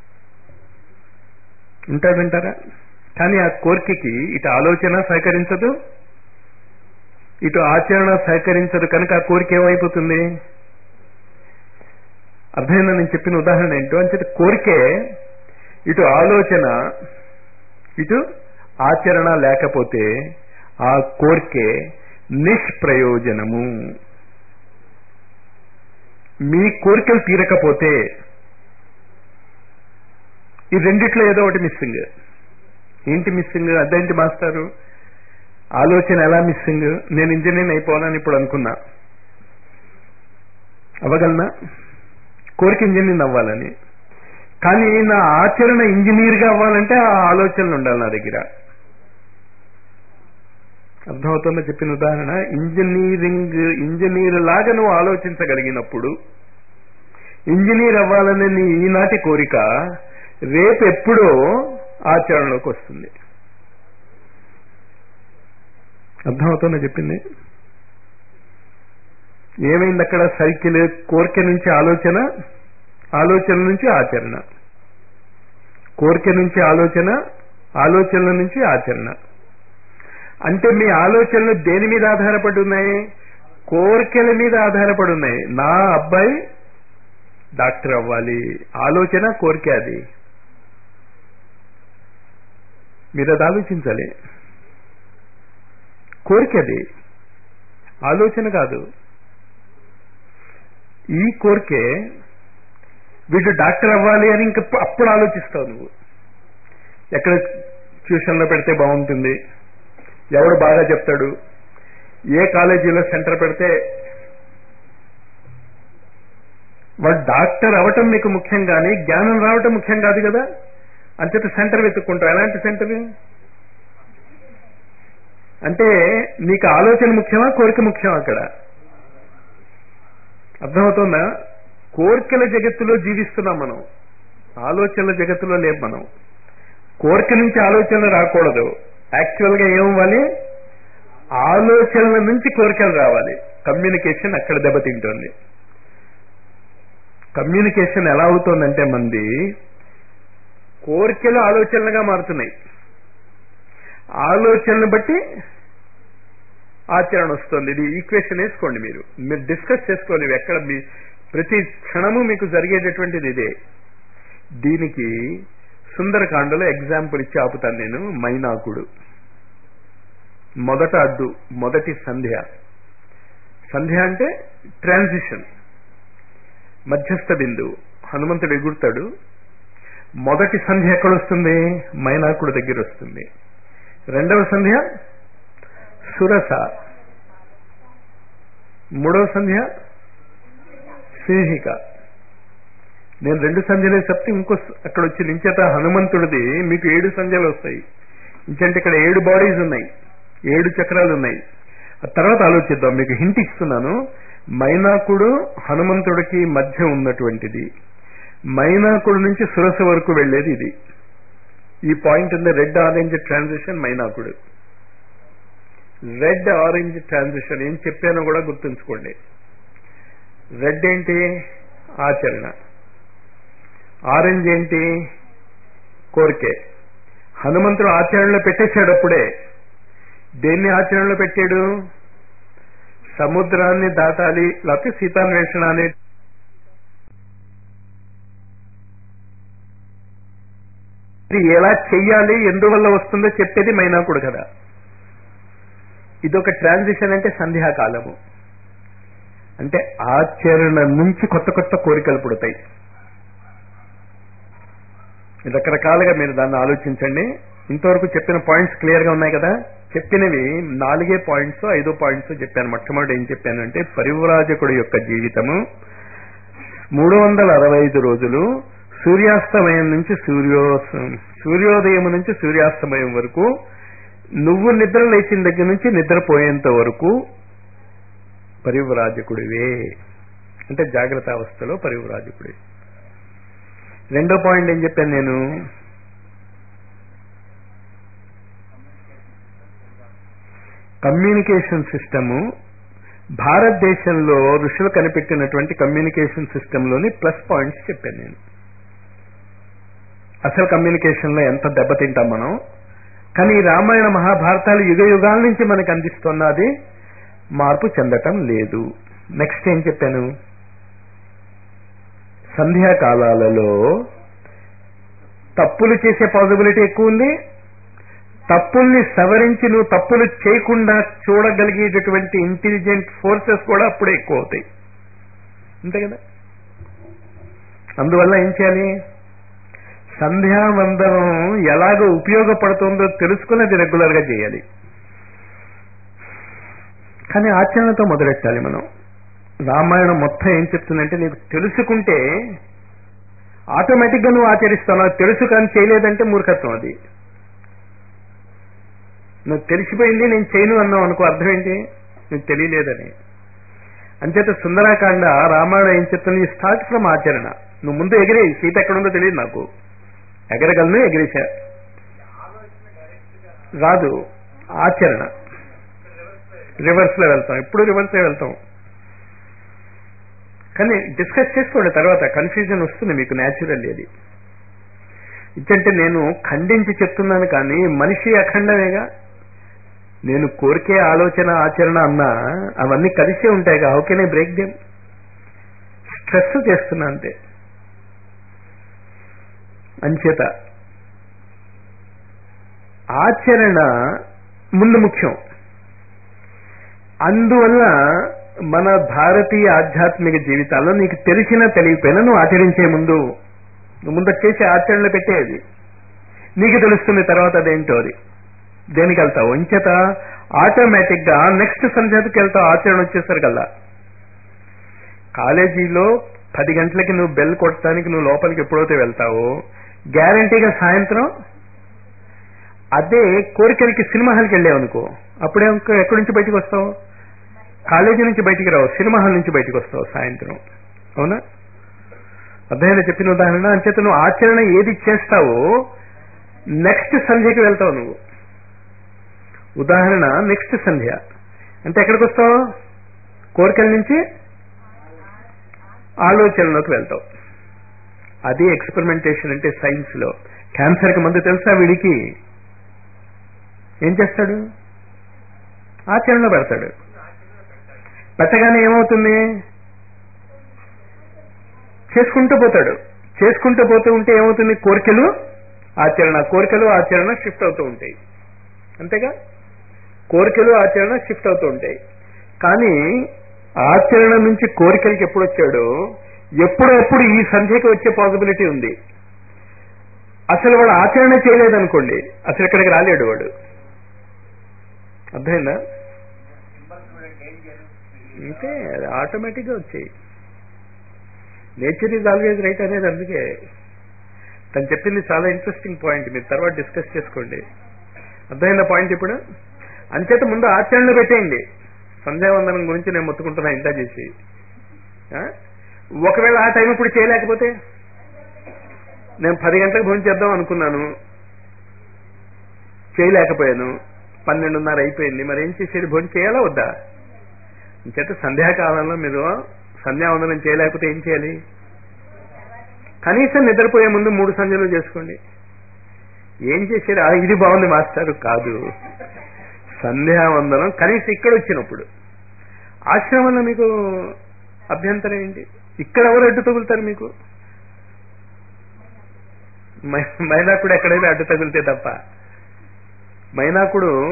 S2: ఉంటాడంటారా? కానీ ఆ కోరికకి ఇటు ఆలోచన సహకరించదు, ఇటు ఆచరణ సహకరించదు. కనుక ఆ కోరిక ఏమైపోతుంది? అర్థమైందా నేను చెప్పిన ఉదాహరణ ఏంటో? అంటే కోరికే ఇటు ఆలోచన ఇటు ఆచరణ లేకపోతే ఆ కోరికే నిష్ప్రయోజనము. మీ కోరికలు తీరకపోతే ఈ రెండిట్లో ఏదో ఒకటి మిస్సింగ్. ఏంటి మిస్సింగ్? అదేంటి మాస్టారు ఆలోచన ఎలా మిస్సింగ్? నేను ఇంజనీర్ అయిపోవాలని ఇప్పుడు అనుకున్నా, అవ్వగలనా? కోరిక ఇంజనీర్ అవ్వాలని, కానీ నా ఆచరణ ఇంజనీర్గా అవ్వాలంటే ఆ ఆలోచనలు ఉండాలి నా దగ్గర. అర్థమవుతుందో చెప్పిన ఉదాహరణ? ఇంజనీరింగ్ ఇంజనీర్ లాగా నువ్వు ఆలోచించగలిగినప్పుడు ఇంజనీర్ అవ్వాలనే నీ ఈనాటి కోరిక రేపు ఎప్పుడో ఆచరణలోకి వస్తుంది. అర్థమవుతుందో చెప్పింది? ఏమైంది అక్కడ? సైకిల్ కోరిక నుంచి ఆలోచన, ఆలోచన నుంచి ఆచరణ, కోరిక నుంచి ఆలోచన, ఆలోచనల నుంచి ఆచరణ. అంటే మీ ఆలోచనలు దేని మీద ఆధారపడి ఉన్నాయి? కోరికల మీద ఆధారపడి ఉన్నాయి. నా అబ్బాయి డాక్టర్ అవ్వాలి, ఆలోచన కోరిక అది. మీరు అది ఆలోచించాలి. కోరిక అది, ఆలోచన కాదు. ఈ కోరికే వీడు డాక్టర్ అవ్వాలి అని ఇంక అప్పుడు ఆలోచిస్తావు నువ్వు. ఎక్కడ ట్యూషన్లో పెడితే బాగుంటుంది, ఎవడు బాగా చెప్తాడు, ఏ కాలేజీలో సెంటర్ పెడితే వాడు డాక్టర్ అవటం మీకు ముఖ్యం, కానీ జ్ఞానం రావటం ముఖ్యం కాదు కదా. అంచేత సెంటర్ వెతుక్కుంటావు. ఎలాంటి సెంటర్ అంటే నీకు ఆలోచన ముఖ్యమా, కోరిక ముఖ్యమా? అక్కడ అర్థమవుతుందా? కోరికల జగత్తులో జీవిస్తున్నాం మనం, ఆలోచనల జగత్తులో లేవు మనం. కోరిక నుంచి ఆలోచనలు రాకూడదు. యాక్చువల్గా ఏమవ్వాలి? ఆలోచనల నుంచి కోరికలు రావాలి. కమ్యూనికేషన్ అక్కడ దెబ్బతింటుంది. కమ్యూనికేషన్ ఎలా అవుతుందంటే మంది కోరికలు ఆలోచనలుగా మారుతున్నాయి, ఆలోచనలు బట్టి ఆచరణ వస్తుంది. ఇది ఈక్వేషన్ వేసుకోండి, మీరు మీరు డిస్కస్ చేసుకోండి. ఎక్కడ మీ ప్రతి క్షణము మీకు జరిగేటటువంటిది ఇదే. దీనికి సుందరకాండలో ఎగ్జాంపుల్ ఇచ్చి ఆపుతాను నేను. మైనాకుడు మొదట అడ్డు, మొదటి సంధ్య. సంధ్య అంటే ట్రాన్సిషన్, మధ్యస్థ బిందువు. హనుమంతుడు ఎగురుతాడు. మొదటి సంధ్య ఎక్కడొస్తుంది? మైనాకుడు దగ్గర వస్తుంది. రెండవ సంధ్య సురస, మూడవ సంధ్య సింహిక. నేను రెండు సంధ్యలే చెప్తే ఇంకో అక్కడ వచ్చి నించేత హనుమంతుడిది మీకు ఏడు సంధ్యలు వస్తాయి. ఇంకంటే ఇక్కడ ఏడు బాడీస్ ఉన్నాయి, ఏడు చక్రాలు ఉన్నాయి. ఆ తర్వాత ఆలోచిద్దాం. మీకు హింట్ ఇస్తున్నాను. మైనాకుడు హనుమంతుడికి మధ్య ఉన్నటువంటిది. మైనాకుడు నుంచి సురస వరకు వెళ్లేది ఇది. ఈ పాయింట్ ఉంది, రెడ్ ఆరెంజ్ ట్రాన్సిషన్ మైనాకుడు. రెడ్ ఆరెంజ్ ట్రాన్సిషన్ ఏం చెప్పానో కూడా గుర్తుంచుకోండి. రెడ్ ఏంటి? ఆచరణ. ఆరెంజ్ ఏంటి? కోరికే. హనుమంతుడు ఆచరణలో పెట్టేశాడు. అప్పుడే దేన్ని ఆచరణలో పెట్టాడు? సముద్రాన్ని దాటాలి, లేకపోతే సీతాన్వేషణ అనే ఎలా చెయ్యాలి, ఎందువల్ల వస్తుందో చెప్పేది మైనాకుడు కదా. ఇదొక ట్రాన్సిషన్. అంటే సంధ్యాకాలము అంటే ఆచరణ నుంచి కొత్త కొత్త కోరికలు పుడతాయి. రకరకాలుగా మీరు దాన్ని ఆలోచించండి. ఇంతవరకు చెప్పిన పాయింట్స్ క్లియర్ గా ఉన్నాయి కదా. చెప్పినవి నాలుగే పాయింట్స్, ఐదో పాయింట్స్ చెప్పాను. మొట్టమొదటి ఏం చెప్పాను అంటే పరివ్రాజకుడి యొక్క జీవితము మూడు వందల అరవై ఐదు రోజులు సూర్యాస్తమయం నుంచి సూర్యో సూర్యోదయం నుంచి సూర్యాస్తమయం వరకు, నువ్వు నిద్ర లేచిన దగ్గర నుంచి నిద్రపోయేంత వరకు పరివ్రాజకుడివే. అంటే జాగ్రత్త అవస్థలో పరివ్రాజకుడి. రెండో పాయింట్ ఏం చెప్పాను నేను? కమ్యూనికేషన్ సిస్టము భారతదేశంలో ఋషులు కనిపెట్టినటువంటి కమ్యూనికేషన్ సిస్టంలోని ప్లస్ పాయింట్స్ చెప్పాను నేను. అసలు కమ్యూనికేషన్లో ఎంత దెబ్బతింటాం మనం. కానీ రామాయణ మహాభారతాలు యుగ యుగాల నుంచి మనకు అందిస్తున్నది మార్పు చెందటం లేదు. నెక్స్ట్ ఏం చెప్పాను? సంధ్యాకాలాలలో తప్పులు చేసే పాసిబిలిటీ ఎక్కువ ఉంది. తప్పుల్ని సవరించి నువ్వు తప్పులు చేయకుండా చూడగలిగేటటువంటి ఇంటెలిజెంట్ ఫోర్సెస్ కూడా అప్పుడే ఎక్కువ అవుతాయి. అంతే కదా. అందువల్ల ఏం చేయాలి? సంధ్యావందనం ఎలాగో ఉపయోగపడుతుందో తెలుసుకుని అది రెగ్యులర్ గా చేయాలి. కానీ ఆచరణతో మొదలెట్టాలి మనం. రామాయణం మొత్తం ఏం చెప్తుందంటే, నీకు తెలుసుకుంటే ఆటోమేటిక్ గా నువ్వు ఆచరిస్తావు. నాకు తెలుసు కానీ చేయలేదంటే మూర్ఖత్వం. అది నువ్వు తెలిసిపోయింది నేను చేయను అన్నావు అనుకో, అర్థం ఏంటి? నీకు తెలియలేదని. అంచేత సుందరాకాండ రామాయణం ఏం చెప్తుంది? స్టార్ట్ ఫ్రమ్ ఆచరణ. నువ్వు ముందు ఎగిరే, సీత ఎక్కడుందో తెలియదు నాకు, ఎగరగలను, ఎగిరేశా. రాదు ఆచరణ. రివర్స్ లో వెళ్తాం, ఎప్పుడు రివర్స్ లో వెళ్తాం. కానీ డిస్కస్ చేసుకోండి, తర్వాత కన్ఫ్యూజన్ వస్తుంది మీకు న్యాచురల్లీ. అది ఇచ్చంటే నేను ఖండించి చెప్తున్నాను, కానీ మనిషి అఖండమేగా. నేను కోరికే ఆలోచన ఆచరణ అన్నా అవన్నీ కలిసే ఉంటాయిగా. How can I break them? Stress చేస్తున్నా అంతే. అంచేత ఆచరణ ముందు ముఖ్యం. అందువల్ల మన భారతీయ ఆధ్యాత్మిక జీవితాల్లో నీకు తెలిసినా తెలియకపోయినా నువ్వు ఆచరించే ముందు, నువ్వు ముందు చేసే ఆచరణలో పెట్టేది నీకు తెలుస్తుంది. తర్వాత అదేంటో అది దేనికి వెళ్తావు. ఇంచేత ఆటోమేటిక్ గా నెక్స్ట్ సంధ్యకి వెళ్తావు. ఆచరణ వచ్చేసరి కల్లా కాలేజీలో పది గంటలకి నువ్వు బెల్ కొట్టడానికి నువ్వు లోపలికి ఎప్పుడైతే వెళ్తావో గ్యారంటీగా సాయంత్రం అదే కోరికలకి సినిమా హాల్కి వెళ్ళావు అనుకో, అప్పుడే ఎక్కడి నుంచి బయటకు వస్తావు? కాలేజీ నుంచి బయటికి రావు, సినిమా హాల్ నుంచి బయటకు వస్తావు సాయంత్రం. అవునా? అర్థమైనా చెప్పిన ఉదాహరణ. అంచేత నువ్వు ఆచరణ ఏది చేస్తావో నెక్స్ట్ సంధ్యకి వెళ్తావు నువ్వు. ఉదాహరణ నెక్స్ట్ సంధ్య అంటే ఎక్కడికి వస్తావు? కోరికల నుంచి ఆలోచనలోకి వెళ్తావు. అది ఎక్స్పెరిమెంటేషన్ అంటే సైన్స్ లో. క్యాన్సర్ కి మందు తెలుసా? వీడికి ఏం చేస్తాడు? ఆచరణలో పెడతాడు. పెట్టగానే ఏమవుతుంది? చేసుకుంటూ పోతాడు. చేసుకుంటూ పోతూ ఉంటే ఏమవుతుంది? కోరికలు ఆచరణ, కోరికలు ఆచరణ షిఫ్ట్ అవుతూ ఉంటాయి. అంతేగా? కోరికలు ఆచరణ షిఫ్ట్ అవుతూ ఉంటాయి. కానీ ఆచరణ నుంచి కోరికలకి ఎప్పుడు వచ్చాడో ఎప్పుడెప్పుడు ఈ సంధ్యకి వచ్చే పాసిబిలిటీ ఉంది. అసలు వాడు ఆచరణ చేయలేదనుకోండి, అసలు ఇక్కడికి రాలేడు వాడు. అర్థమైందా? అంటే ఆటోమేటిక్ గా వచ్చాయి. నేచర్ ఈజ్ ఆల్వేజ్ రైట్ అనేది అందుకే. తను చెప్పింది చాలా ఇంట్రెస్టింగ్ పాయింట్, మీరు తర్వాత డిస్కస్ చేసుకోండి. అర్థమైందా పాయింట్ ఇప్పుడు? అంచేత ముందు ఆచరణలో పెట్టేయండి. సంధ్యావందనం గురించి నేను మొత్తుకుంటున్నా ఇంత చేసి. ఒకవేళ ఆ టైం ఇప్పుడు చేయలేకపోతే, నేను పది గంటలకు భోజనం చేద్దాం అనుకున్నాను, చేయలేకపోయాను, పన్నెండున్నర అయిపోయింది, మరి ఏం చేసేది? భోజనం చేయాలా వద్దా? అంచేత సంధ్యాకాలంలో మీరు సంధ్యావందనం చేయలేకపోతే ఏం చేయాలి? కనీసం నిద్రపోయే ముందు మూడు సంధ్యలు చేసుకోండి. ఏం చేశారు? ఇది బాగుంది మాస్టారు కాదు, సంధ్యావందనం కనీసం ఇక్కడ వచ్చినప్పుడు. ఆశ్రమంలో మీకు అభ్యంతరం ఏంటి? ఇక్కడ ఎవరు అడ్డు తగులుతారు మీకు? మైనాకుడు ఎక్కడైనా అడ్డు తగిలితే తప్ప. మైనాకుడు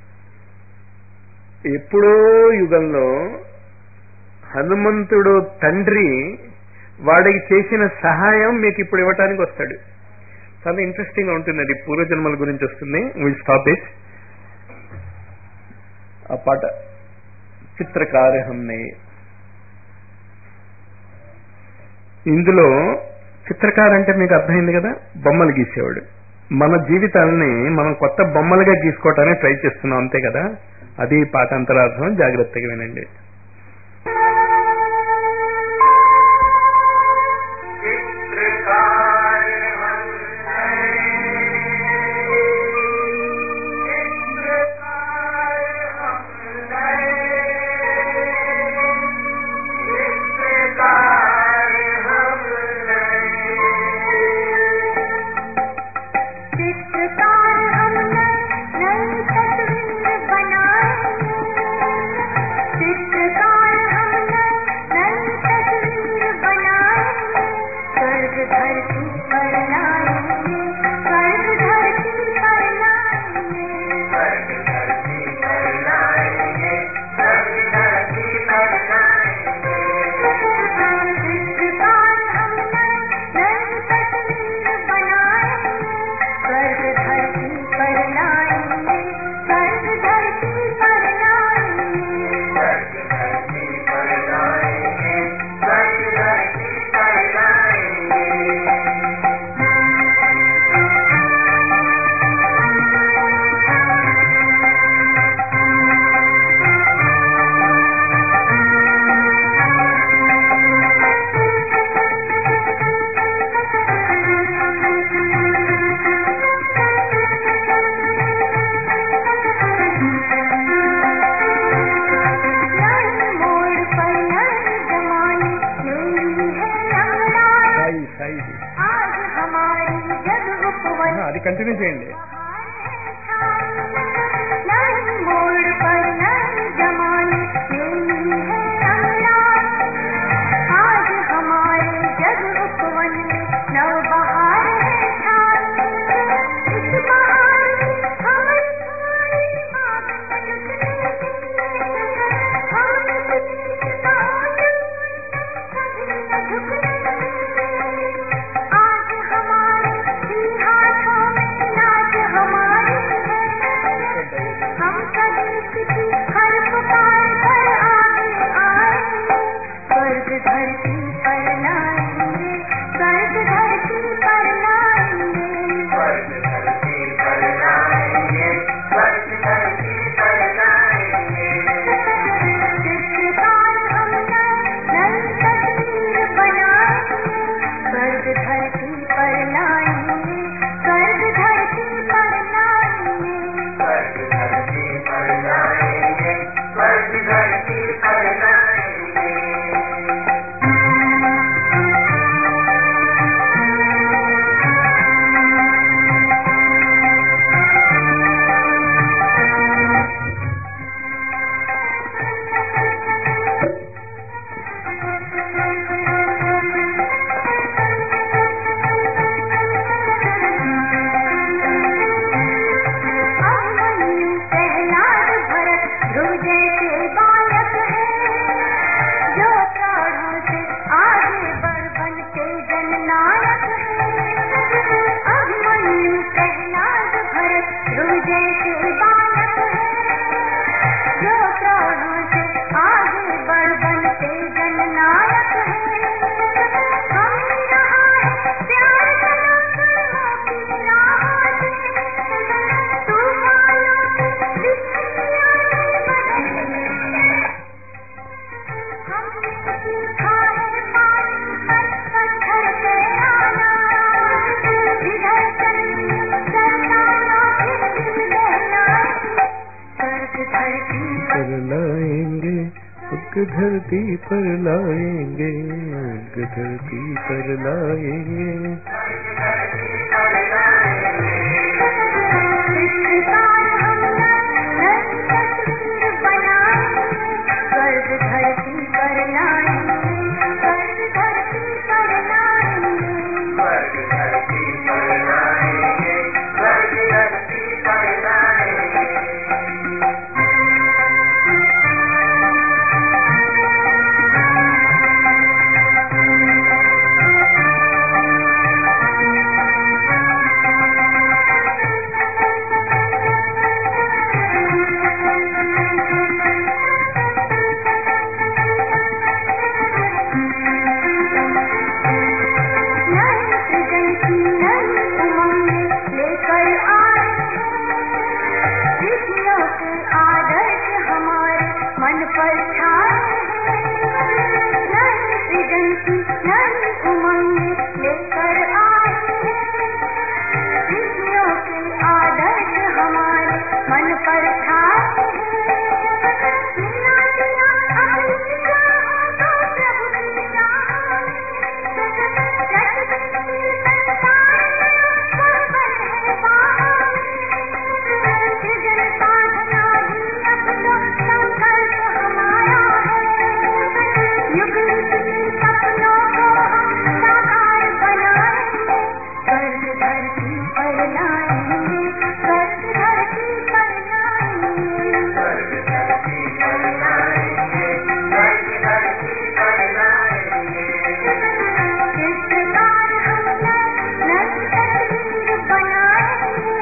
S2: ఎప్పుడో యుగంలో హనుమంతుడు తండ్రి వాడికి చేసిన సహాయం మీకు ఇప్పుడు ఇవ్వటానికి వస్తాడు. చాలా ఇంట్రెస్టింగ్ గా ఉంటుంది. అది పూర్వజన్మల గురించి వస్తుంది. Will stop it. ఆ పాట చిత్రకార హమ్నే. ఇందులో చిత్రకార అంటే మీకు అర్థమైంది కదా, బొమ్మలు గీసేవాడు. మన జీవితాలని మనం కొత్త బొమ్మలుగా గీసుకోవటానికి ట్రై చేస్తున్నాం, అంతే కదా. అది పాట అంతరార్థం. జాగ్రత్తగా వినండి.
S1: चित्र
S2: కంటిన్యూ చేయండి.
S1: नहीं मोड़ पर नहीं जमाने मेरी है अंगड़ाई, आज हमारे जग उपवन में नव बहार है छाई, इस बहार में हमारी हमारी आग तलकने देंगे, हम किसी का कभी न झुकने देंगे, आज हमारे ही हाथों में नाच हमारी है, हम कभी किसी हर पुकार पर आगे आएंगे, स्वर्ग धरती पर लाएंगे, स्वर्ग धरती पर लाएंगे,
S3: स्वर्ग धरती पर लाएंगे, स्वर्ग धरती पर लाएंगे।
S1: चित्रकार हम नए नई तस्वीर बनाएंगे, स्वर्ग धरती पर लाएंगे, स्वर्ग धरती पर लाएंगे,
S3: स्वर्ग धरती पर लाएंगे, स्वर्ग धरती पर लाएंगे।
S1: अभिमन्यु प्रहलाद भरत ध्रुव जैसे बालक है, जो प्राणों से आगे बढ़ बनते जननायक है, अभिमन्यु प्रहलाद भरत ध्रुव जैसे बालक है, जो प्राणों से आगे बढ़ बनते जननायक है, हमने रहा है प्यार करा कर्मों की राहों से, तूफानों की बिजलियां नहीं बदलती, हमने सीखा है पानी पर पत्थर पे आना, जिधर चलेंगे चट्टानों के दिल दहलाएंगे, स्वर्ग धरती पर
S2: पर लाएंगे, स्वर्ग धरती पर लाएंगे, स्वर्ग धरती पर लाएंगे.
S1: चित्रकार हम नए नई तस्वीर बनाएंगे, स्वर्ग धरती पर लाएंगे, स्वर्ग धरती पर लाएंगे,
S3: स्वर्ग धरती पर लाएंगे, स्वर्ग धरती पर लाएंगे।
S1: नए सृजन की नई उमंगें लेकर आए हैं, ऋषियों के आदर्श हमारे मन पर छाए हैं, नए सृजन की नई उमंगें लेकर आए हैं, ऋषियों के आदर्श हमारे मन पर छाए हैं, मिला दिया अपनी चाहों को प्रभु की चाहों में, प्रतिबिंबित संसार नया कोमल है बाहों में, सृजन साधना ही अब तो संकल्प हमारा है, युग युग के सपनों को हम साकार बनाएंगे, स्वर्ग धरती पर लाएंगे, स्वर्ग धरती पर लाएंगे,
S3: स्वर्ग धरती पर लाएंगे, स्वर्ग धरती पर लाएंगे।
S1: चित्रकार हम नए नई तस्वीर बनाएंगे,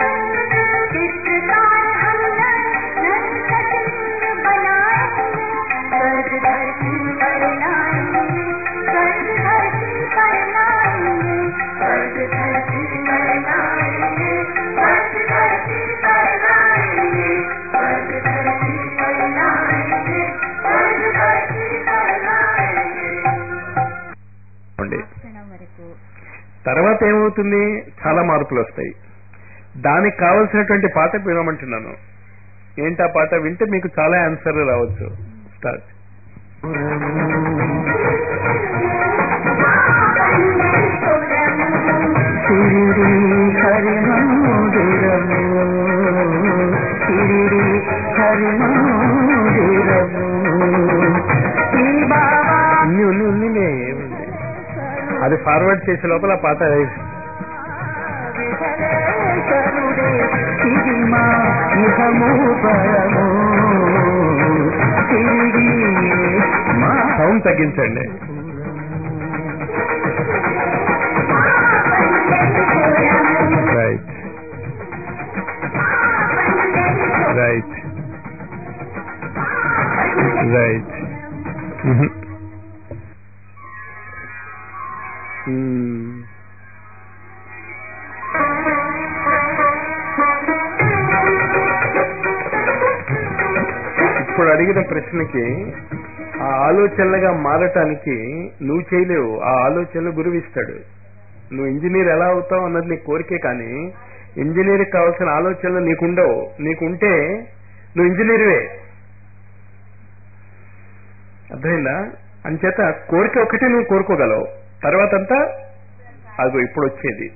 S1: चित्रकार हम नए नई तस्वीर बनाएंगे, स्वर्ग धरती पर लाएंगे, स्वर्ग धरती पर लाएंगे,
S3: स्वर्ग धरती पर लाएंगे, स्वर्ग धरती पर लाएंगे, स्वर्ग धरती पर लाएंगे, स्वर्ग धरती पर लाएंगे।
S2: ఉండే.
S4: క్షణం వరకు
S2: తర్వాత ఏమవుతుంది? చాలా మార్పులు వస్తాయి. దానికి కావలసినటువంటి పాట వినమంటున్నాను. ఏంటా పాట వింటే మీకు చాలా ఆన్సర్లు రావచ్చు. స్టార్ట్.
S3: హరి హరి మందిరము ఈ బాబా
S2: ఉన్ని ఉన్ని ఉన్నిలే ఏముంది. అది ఫార్వర్డ్ చేసే లోపల ఆ పాట
S3: విఠలేశ్వరుడే ఇది మా ఇహము పరము తిరిగి మా
S2: సౌండ్ తగ్గించండి. Right right right. ఇప్పుడు అడిగిన ప్రశ్నకి ఆ ఆలోచనలుగా మారటానికి నువ్వు చేయలేవు. ఆ ఆలోచనలు గురువు ఇస్తాడు. నువ్వు ఇంజనీర్ ఎలా అవుతావు అన్నది నీ కోరికే, కానీ ఇంజనీర్కి కావాల్సిన ఆలోచనలు నీకుండవు. నీకుంటే నువ్వు ఇంజనీర్వే. అర్థమైందా? అంచేత కోరిక ఒకటి నువ్వు కోరుకోగలవు, తర్వాత అంతా అగో ఇప్పుడు వచ్చేది.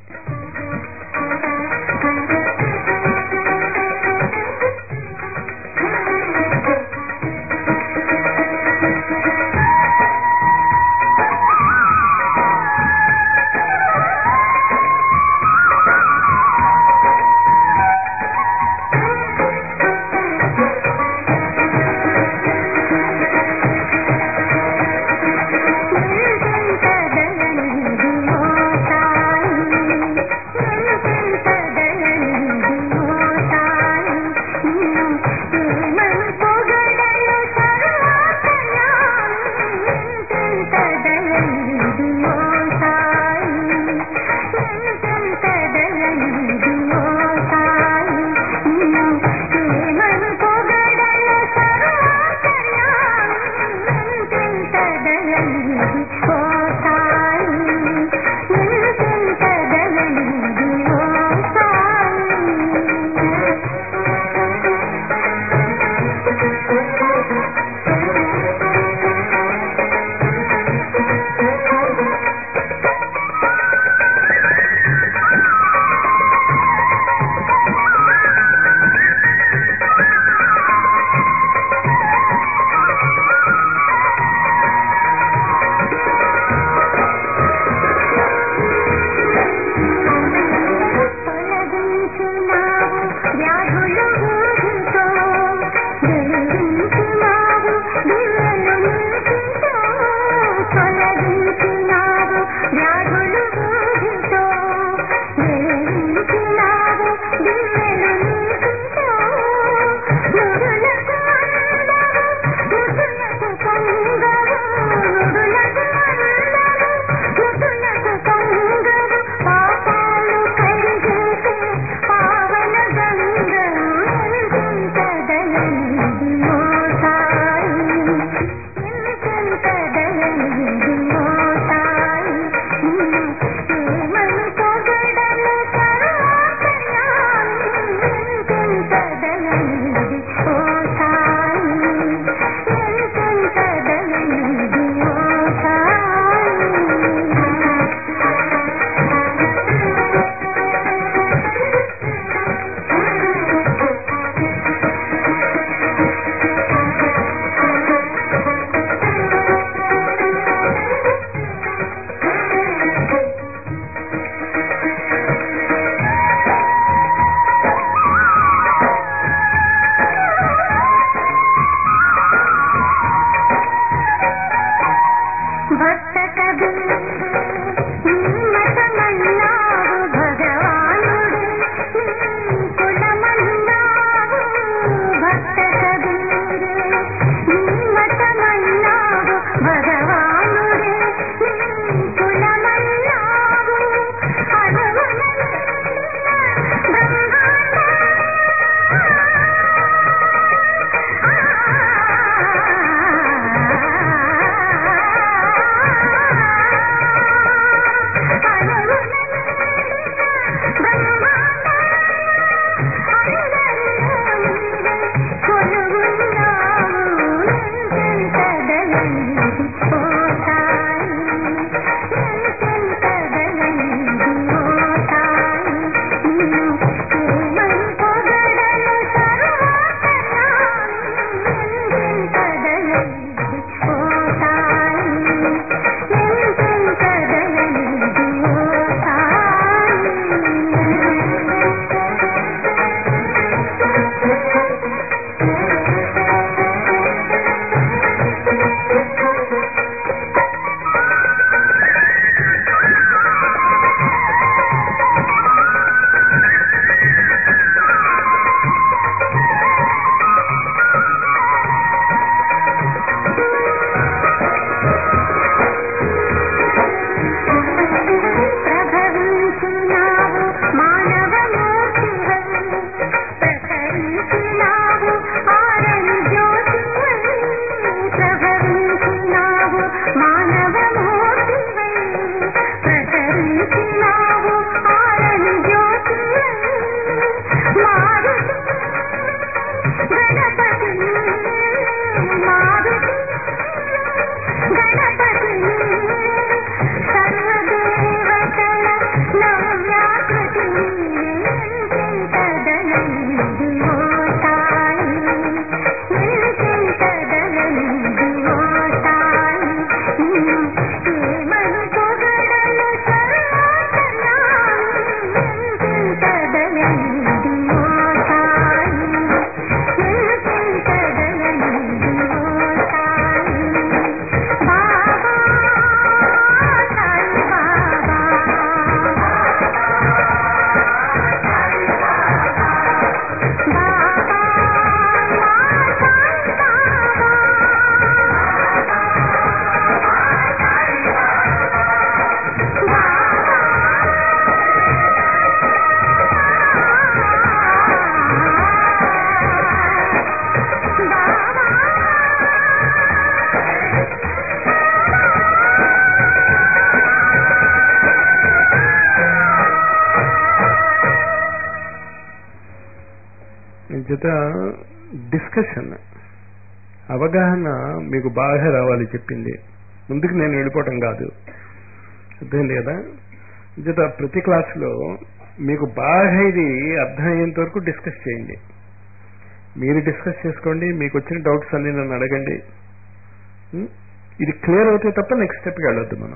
S2: జత డిస్కషన్ అవగాహన మీకు బాగా రావాలి చెప్పింది, ముందుకు నేను వెళ్ళిపోవటం కాదు, అర్థమైంది కదా. జత ప్రతి క్లాసులో మీకు బాగా ఇది అర్థమయ్యేంత వరకు డిస్కస్ చేయండి. మీరు డిస్కస్ చేసుకోండి, మీకు వచ్చిన డౌట్స్ అన్ని నన్ను అడగండి. ఇది క్లియర్ అవుతే తప్ప నెక్స్ట్ స్టెప్కి వెళ్ళొద్దు మనం.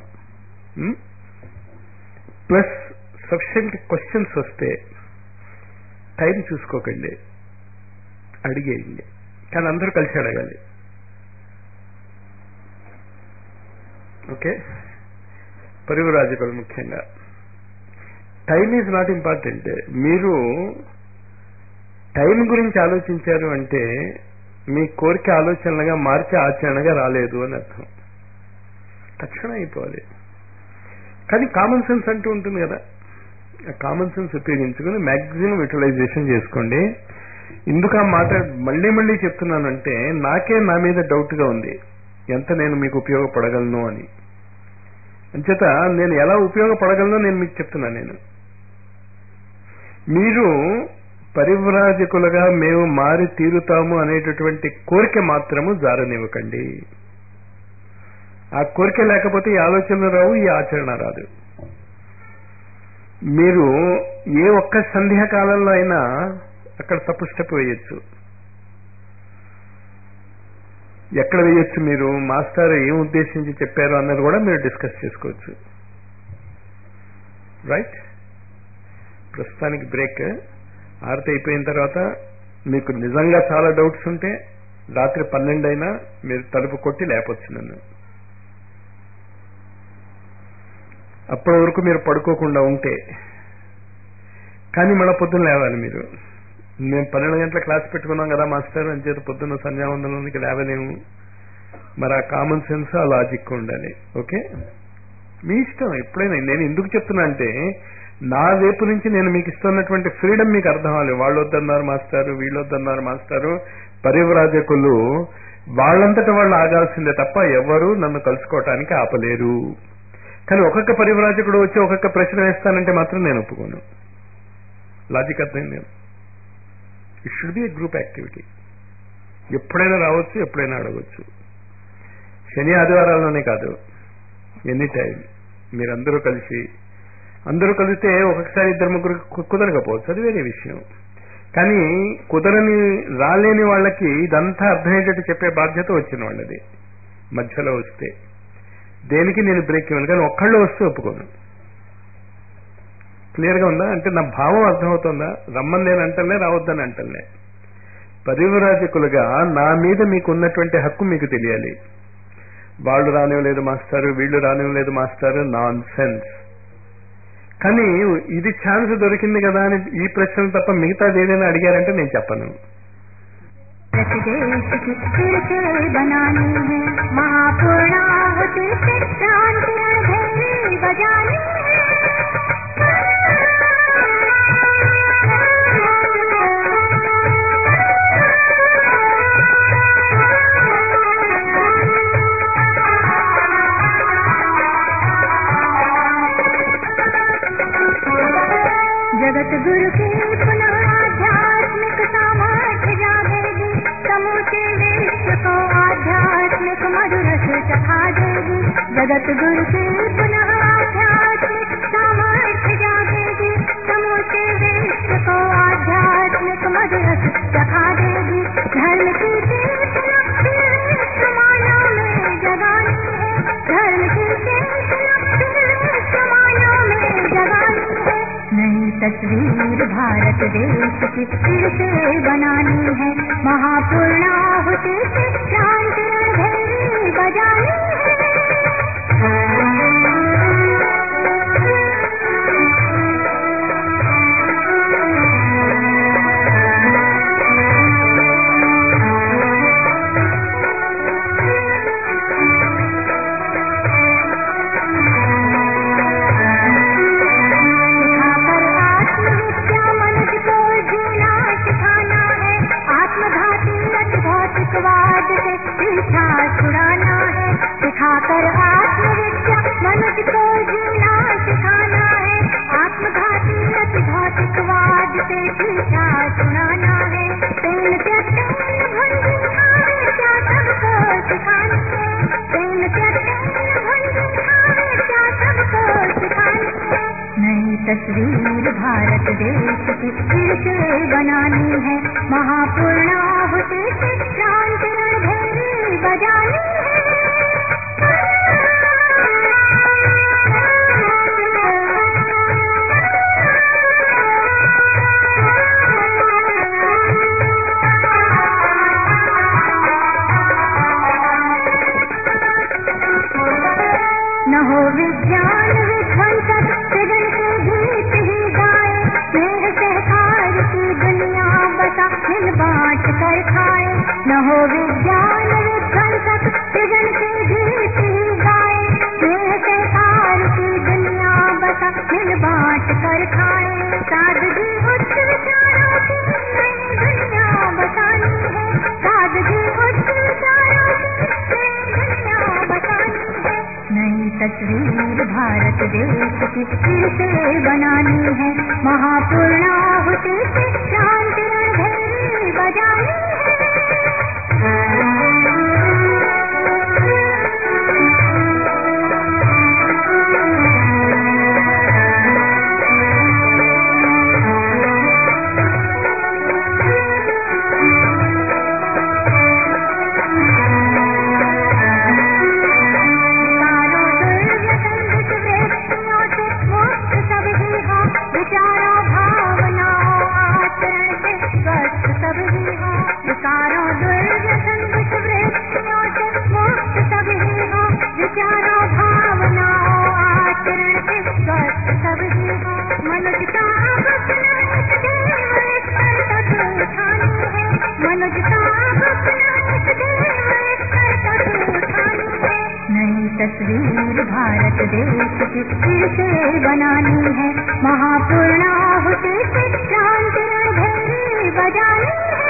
S2: ప్లస్ సఫిషియెంట్ క్వశ్చన్స్ వస్తే టైం చూసుకోకండి, అడిగేయండి, కానీ అందరూ కలిసి అడగాలి. ఓకే, పరివరాజకులు ముఖ్యంగా టైం ఈజ్ నాట్ ఇంపార్టెంట్. మీరు టైం గురించి ఆలోచించారు అంటే మీ కోరిక ఆలోచనలుగా మార్చి ఆచరణగా రాలేదు అని అర్థం. తక్షణం అయిపోవాలి. కానీ కామన్ సెన్స్ అంటూ ఉంటుంది కదా, ఆ కామన్ సెన్స్ ఉపయోగించుకుని మ్యాక్సిమం యూటిలైజేషన్ చేసుకోండి. ఇందుకు ఆ మాట మళ్ళీ మళ్ళీ చెప్తున్నానంటే నాకే నా మీద డౌట్గా ఉంది ఎంత నేను మీకు ఉపయోగపడగలను అని. అంచేత నేను ఎలా ఉపయోగపడగలనో నేను మీకు చెప్తున్నాను. నేను మీరు పరివ్రాజకులుగా మేము మారి తీరుతాము అనేటటువంటి కోరిక మాత్రము జారనివ్వకండి. ఆ కోరిక లేకపోతే ఈ ఆలోచన రావు, ఈ ఆచరణ రాదు. మీరు ఏ ఒక్క సంధ్యాకాలంలో అయినా అక్కడ తప్పు స్టెప్ వేయచ్చు. ఎక్కడ వేయచ్చు, మీరు మాస్టర్ ఏం ఉద్దేశించి చెప్పారు అన్నది కూడా మీరు డిస్కస్ చేసుకోవచ్చు. రైట్, ప్రస్తుతానికి బ్రేక్. ఆరతి అయిపోయిన తర్వాత మీకు నిజంగా చాలా డౌట్స్ ఉంటే రాత్రి పన్నెండు అయినా మీరు తలుపు కొట్టి లేపొచ్చు నన్ను. అప్పటి వరకు మీరు పడుకోకుండా ఉంటే, కానీ మళ్ళీ పొద్దున్న లేవాలి మీరు. మేము పన్నెండు గంటల క్లాస్ పెట్టుకున్నాం కదా మాస్టర్ అని చేత పొద్దున్న సంధ్యావందనానికి లేవలేము. మరి ఆ కామన్ సెన్స్, ఆ లాజిక్ ఉండాలి. ఓకే, మీ ఇష్టం ఎప్పుడైనా. నేను ఎందుకు చెప్తున్నా అంటే నా వైపు నుంచి నేను మీకు ఇస్తున్నటువంటి ఫ్రీడమ్ మీకు అర్థం అవ్వాలి. వాళ్ళు వద్దన్నారు మాస్టారు, వీళ్ళు వద్దన్నారు మాస్టారు. పరివ్రాజకులు వాళ్ళంతటా వాళ్ళు ఆగాల్సిందే తప్ప ఎవరు నన్ను కలుసుకోవటానికి ఆపలేరు. కానీ ఒక్కొక్క పరివ్రాజకుడు వచ్చి ఒక్కొక్క ప్రశ్న వేస్తానంటే మాత్రం నేను ఒప్పుకోను. లాజిక్ అర్థమైంది. It should be a group activity. ఎప్పుడైనా రావచ్చు, ఎప్పుడైనా అడగవచ్చు. శని ఆదివారాల్లోనే కాదు, ఎనీ టైం మీరందరూ కలిసి, అందరూ కలిస్తే ఒక్కొక్కసారి ఇద్దరు ముగ్గురు కుదరకపోవచ్చు, అది వేరే విషయం. కానీ కుదరని రాలేని వాళ్ళకి ఇదంతా అర్థమయ్యేటట్టు చెప్పే బాధ్యత వచ్చిన వాళ్ళది. మధ్యలో వస్తే దేనికి నేను బ్రేక్ ఇవ్వను, కానీ ఒక్కళ్ళు వస్తే ఒప్పుకోను. క్లియర్గా ఉందా? అంటే నా భావం అర్థమవుతుందా? రమ్మని నేను అంటలే, రావద్దని అంటలే. పరివ్రాజకులుగా నా మీద మీకు ఉన్నటువంటి హక్కు మీకు తెలియాలి. వాళ్ళు రానివ్వలేదు మాస్టారు, వీళ్ళు రానివ్వలేదు మాస్టారు, నాన్ సెన్స్. కానీ ఇది ఛాన్స్ దొరికింది కదా అని ఈ ప్రశ్న తప్ప మిగతాది ఏదైనా అడిగారంటే నేను చెప్పను.
S1: जगत गुरु की पुनः आध्यात्मिक सामर्थ्य जागेगी, समूचे विश्व को आध्यात्मिक मधुरस चखा देगी. जगत गुरु की पुनः आध्यात्मिक सामर्थ्य जागेगी, समूचे विश्व को आध्यात्मिक मधुरस चखा देगी. धर्म की चेतना फिर विश्व मानव में जगानी है, धर्म की चेतना फिर विश्व मानव में जगानी है. नई तस्वीर भारत देश की फिर से बनानी है, महापूर्णाहुति से क्रांति अंधेरी बजानी है. भौतिकवाद से न हो विज्ञान विध्वंसक सृजन के गीत ही गाए, स्नेह से तार की दुनिया बसा मिल बांट कर खाए। सादगी उच्च विचारों की नई दुनिया बसानी है, सादगी उच्च विचारों की नई दुनिया बसानी है। नई तस्वीर भारत देश की फिर से बनानी है, महापूर्णाहुति से शांति रणभेरी बजानी है। विचारों भावनाओं आचरण से स्वस्थ सब ही हो, विकारों दुर्व्यसन दुष्वृत्तियों से मुक्त सब ही हो, विचारों भावनाओं आचरण से स्वस्थ सब ही हो। मनुष्यता अब अपना एक देव स्तर तक उठानी है, मनुष्यता अब अपना एक देव स्तर तक उठानी है। नई तस्वीर भारत देश की फिर से बनानी है, महापूर्णाहुति से शांति रणभेरी बजानी है।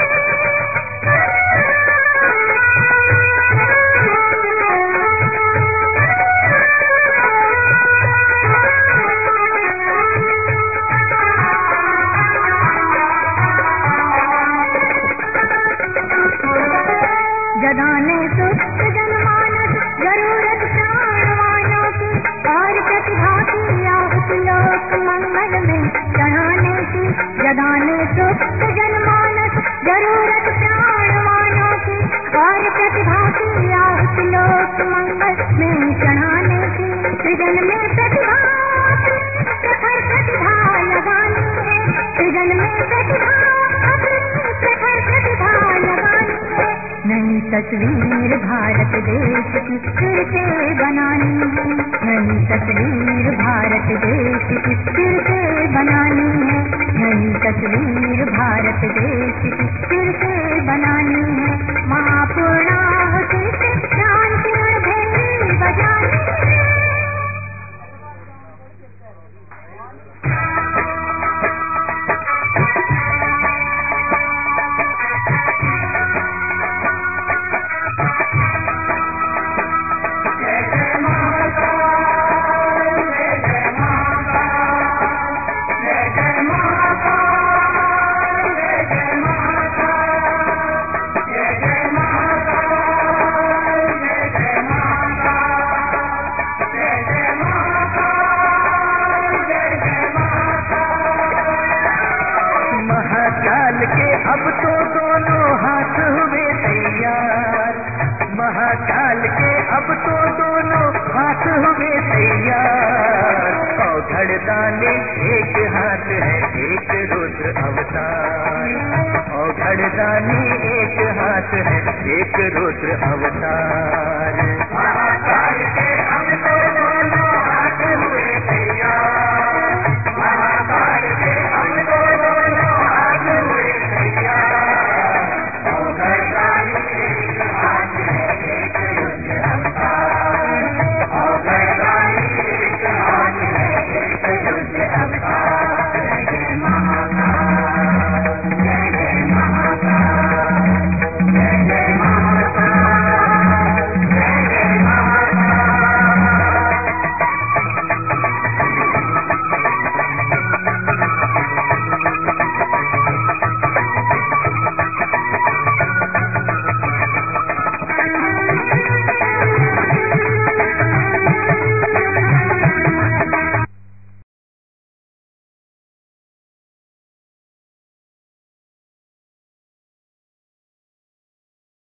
S1: जगाने सुप्त जनमानस जरूरत प्राणवानों की, और प्रतिभा की आहुति लोक मंगल में चढ़ाने की। जगाने सुप्त जनमानस जरूरत प्राणवानों की, और प्रतिभा की आहुति लोक मंगल में चढ़ाने की। सृजन में प्रतिभा अपनी प्रखर प्रतिभा लगानी है, सृजन में प्रतिभा अपनी प्रखर प्रतिभा लगानी है। नई तस्वीर भारत देश की फिर से बनानी है, नई तस्वीर भारत देश की फिर से बनानी है, नई तस्वीर भारत देश की फिर से बनानी है, महापूर्णाहुति से शांति रणभेरी बजानी है।
S3: महाकाल के अब तो दोनों हाथ हुए तैयार, महाकाल के अब तो दोनों हाथ हुए तैयार। औघड़दानी एक हाथ है एक रुद्र अवतार, औघड़दानी एक हाथ है एक रुद्र अवतार।